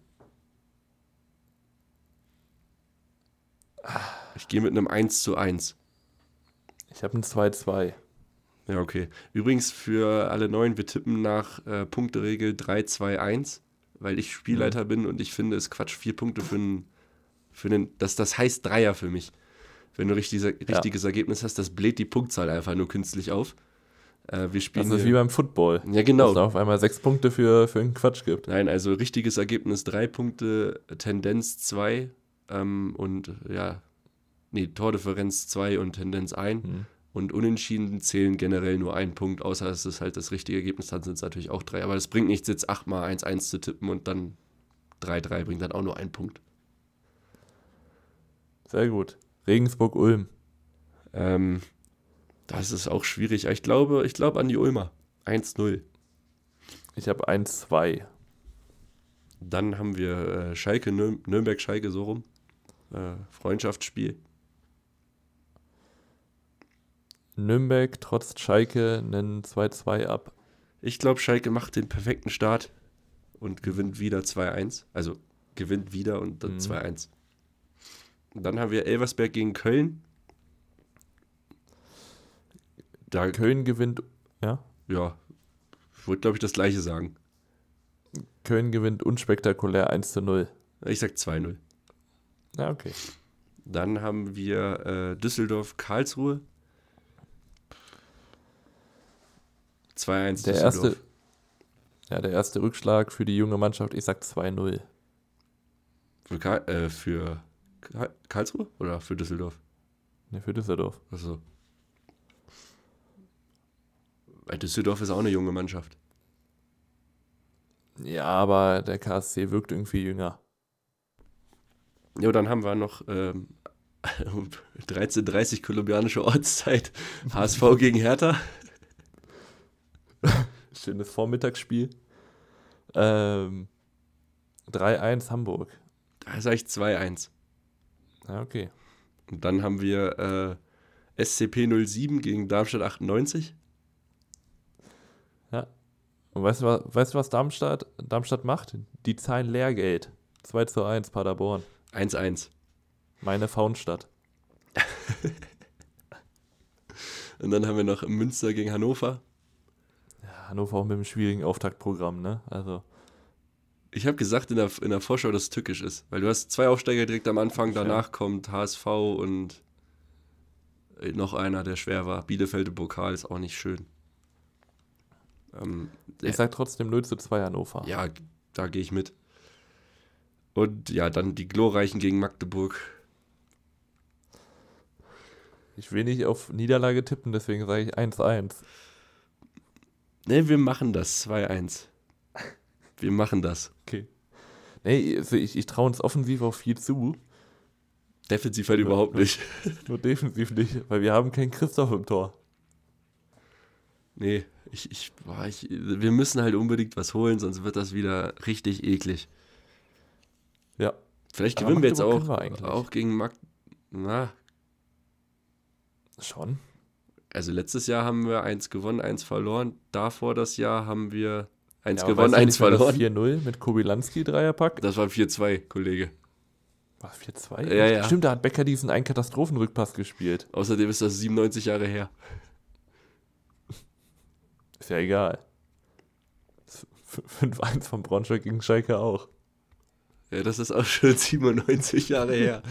[SPEAKER 2] Ich gehe mit einem eins zu eins.
[SPEAKER 1] Ich habe ein zwei zwei.
[SPEAKER 2] Ja, okay. Übrigens für alle Neuen, wir tippen nach äh, Punkteregel drei zwei eins, weil ich Spielleiter bin und ich finde, es Quatsch, vier Punkte für einen, für einen das, das heißt Dreier für mich. Wenn du richtig, richtiges Ergebnis hast, das bläht die Punktzahl einfach nur künstlich auf. Äh, wir spielen
[SPEAKER 1] Das ist
[SPEAKER 2] hier,
[SPEAKER 1] wie beim Football.
[SPEAKER 2] ja, genau.
[SPEAKER 1] Dass es da auf einmal sechs Punkte für, für einen Quatsch gibt.
[SPEAKER 2] Nein, also richtiges Ergebnis drei Punkte, Tendenz zwei ähm, und ja, nee, Tordifferenz zwei und Tendenz eins.
[SPEAKER 1] Mhm.
[SPEAKER 2] Und Unentschieden zählen generell nur einen Punkt, außer es ist halt das richtige Ergebnis, dann sind es natürlich auch drei. Aber das bringt nichts, jetzt acht mal eins eins zu tippen und dann drei drei bringt dann auch nur einen Punkt.
[SPEAKER 1] Sehr gut. Regensburg-Ulm.
[SPEAKER 2] Ähm, das ist auch schwierig. Ich glaube, ich glaube an die Ulmer. eins null.
[SPEAKER 1] Ich habe eins zwei.
[SPEAKER 2] Dann haben wir äh, Schalke, Nür- Nürnberg-Schalke so rum. Äh, Freundschaftsspiel.
[SPEAKER 1] Nürnberg trotz Schalke einen zwei zwei ab.
[SPEAKER 2] Ich glaube, Schalke macht den perfekten Start und gewinnt wieder zwei eins. Also gewinnt wieder und dann
[SPEAKER 1] Mhm.
[SPEAKER 2] zwei eins. Und dann haben wir Elversberg gegen Köln. Da,
[SPEAKER 1] Köln gewinnt, ja,
[SPEAKER 2] ja, ich wollte, glaube ich, das Gleiche sagen.
[SPEAKER 1] Köln gewinnt unspektakulär eins zu null.
[SPEAKER 2] Ich sag zwei null.
[SPEAKER 1] Ja, okay.
[SPEAKER 2] Dann haben wir äh, Düsseldorf-Karlsruhe. zwei eins
[SPEAKER 1] Der
[SPEAKER 2] Düsseldorf.
[SPEAKER 1] erste, ja, der erste Rückschlag für die junge Mannschaft, ich sag zwei null.
[SPEAKER 2] Für, Karl, äh, für Karl, Karlsruhe oder für Düsseldorf?
[SPEAKER 1] Ne, für Düsseldorf.
[SPEAKER 2] Achso. Weil Düsseldorf ist auch eine junge Mannschaft.
[SPEAKER 1] Ja, aber der K S C wirkt irgendwie jünger.
[SPEAKER 2] Ja, dann haben wir noch ähm, um dreizehn Uhr dreißig kolumbianische Ortszeit. H S V gegen Hertha.
[SPEAKER 1] Schönes Vormittagsspiel. Ähm, drei eins Hamburg.
[SPEAKER 2] Da sage ich zwei eins.
[SPEAKER 1] Ja, okay.
[SPEAKER 2] Und dann haben wir äh, S C P null sieben gegen Darmstadt achtundneunzig.
[SPEAKER 1] Ja. Und weißt du, was, weißt du, was Darmstadt, Darmstadt macht? Die zahlen Lehrgeld. zwei zu eins Paderborn.
[SPEAKER 2] eins eins.
[SPEAKER 1] Meine Faunstadt.
[SPEAKER 2] Und dann haben wir noch Münster gegen Hannover.
[SPEAKER 1] Ja, Hannover auch mit einem schwierigen Auftaktprogramm, ne? Also,
[SPEAKER 2] Ich habe gesagt in der, in der Vorschau, dass es tückisch ist. Weil du hast zwei Aufsteiger direkt am Anfang,
[SPEAKER 1] Ja.
[SPEAKER 2] danach kommt H S V und noch einer, der schwer war. Bielefeld im Pokal ist auch nicht schön. Ähm,
[SPEAKER 1] ich sag trotzdem null zu zwei Hannover.
[SPEAKER 2] ja, da gehe ich mit. Und ja, dann die Glorreichen gegen Magdeburg.
[SPEAKER 1] Ich will nicht auf Niederlage tippen, deswegen sage ich eins eins.
[SPEAKER 2] Ne, wir machen das, zwei eins. Wir machen das.
[SPEAKER 1] Okay. Nee, also ich, ich traue uns offensiv auch viel zu,
[SPEAKER 2] Defensiv halt überhaupt nicht.
[SPEAKER 1] nur defensiv nicht, weil wir haben keinen Christoph im Tor.
[SPEAKER 2] Nee, ich, ich, boah, ich, wir müssen halt unbedingt was holen, sonst wird das wieder richtig eklig.
[SPEAKER 1] Ja.
[SPEAKER 2] Vielleicht
[SPEAKER 1] Aber
[SPEAKER 2] gewinnen wir jetzt
[SPEAKER 1] Magdeburg
[SPEAKER 2] auch,
[SPEAKER 1] können wir eigentlich.
[SPEAKER 2] auch gegen Mag... Na,
[SPEAKER 1] Schon?
[SPEAKER 2] also letztes Jahr haben wir eins gewonnen, eins verloren. Davor das Jahr haben wir eins
[SPEAKER 1] Ja, aber
[SPEAKER 2] gewonnen,
[SPEAKER 1] weißt du
[SPEAKER 2] eins
[SPEAKER 1] nicht, wer das
[SPEAKER 2] verloren.
[SPEAKER 1] vier null mit Kobylanski Dreierpack.
[SPEAKER 2] Das war vier zwei, Kollege.
[SPEAKER 1] War vier zwei?
[SPEAKER 2] Ja, ja.
[SPEAKER 1] Stimmt, da hat Becker diesen einen Katastrophenrückpass gespielt.
[SPEAKER 2] Außerdem ist das siebenundneunzig Jahre her.
[SPEAKER 1] Ist ja egal. fünf eins von Braunschweig gegen Schalke auch.
[SPEAKER 2] Ja, das ist auch schon siebenundneunzig Jahre her.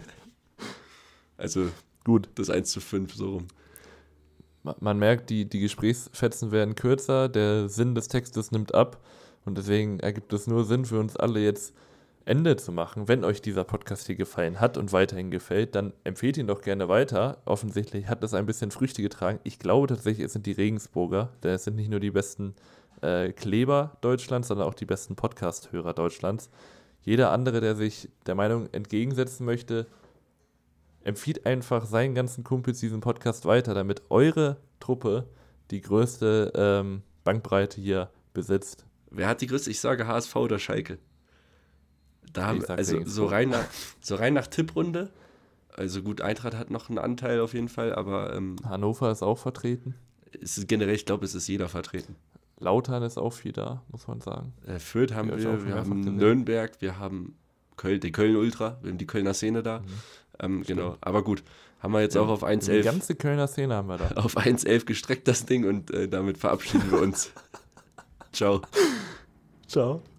[SPEAKER 2] Also
[SPEAKER 1] Gut.
[SPEAKER 2] das eins zu fünf, so rum.
[SPEAKER 1] Ma- Man merkt, die, die Gesprächsfetzen werden kürzer, der Sinn des Textes nimmt ab und deswegen ergibt es nur Sinn für uns alle jetzt Ende zu machen. Wenn euch dieser Podcast hier gefallen hat und weiterhin gefällt, dann empfehlt ihn doch gerne weiter. Offensichtlich hat das ein bisschen Früchte getragen. Ich glaube tatsächlich, es sind die Regensburger, denn es sind nicht nur die besten äh, Kleber Deutschlands, sondern auch die besten Podcast-Hörer Deutschlands. Jeder andere, der sich der Meinung entgegensetzen möchte, empfiehlt einfach seinen ganzen Kumpels diesen Podcast weiter, damit eure Truppe die größte ähm, Bandbreite hier besitzt.
[SPEAKER 2] Wer hat die größte? Ich sage H S V oder Schalke. Da haben, also
[SPEAKER 1] Regensburg.
[SPEAKER 2] so rein, nach, so rein nach Tipprunde, also gut, Eintracht hat noch einen Anteil auf jeden Fall, aber ähm,
[SPEAKER 1] Hannover ist auch vertreten.
[SPEAKER 2] es ist generell, ich glaube, es ist jeder vertreten.
[SPEAKER 1] Lautern ist auch viel da, muss man sagen.
[SPEAKER 2] Äh, Fürth haben
[SPEAKER 1] Die hab ich auch
[SPEAKER 2] wir,
[SPEAKER 1] schon
[SPEAKER 2] wir
[SPEAKER 1] mehrfach
[SPEAKER 2] haben
[SPEAKER 1] gesehen.
[SPEAKER 2] Nürnberg, wir haben Köln, die Köln Ultra, wir haben die Kölner Szene da.
[SPEAKER 1] Mhm.
[SPEAKER 2] Ähm,
[SPEAKER 1] Stimmt.
[SPEAKER 2] genau, aber gut, haben wir jetzt
[SPEAKER 1] Ja,
[SPEAKER 2] auch auf eins
[SPEAKER 1] Die
[SPEAKER 2] elf
[SPEAKER 1] ganze Kölner Szene haben wir da.
[SPEAKER 2] auf eins elf gestreckt, das Ding, und äh, damit verabschieden wir uns. Ciao.
[SPEAKER 1] Ciao.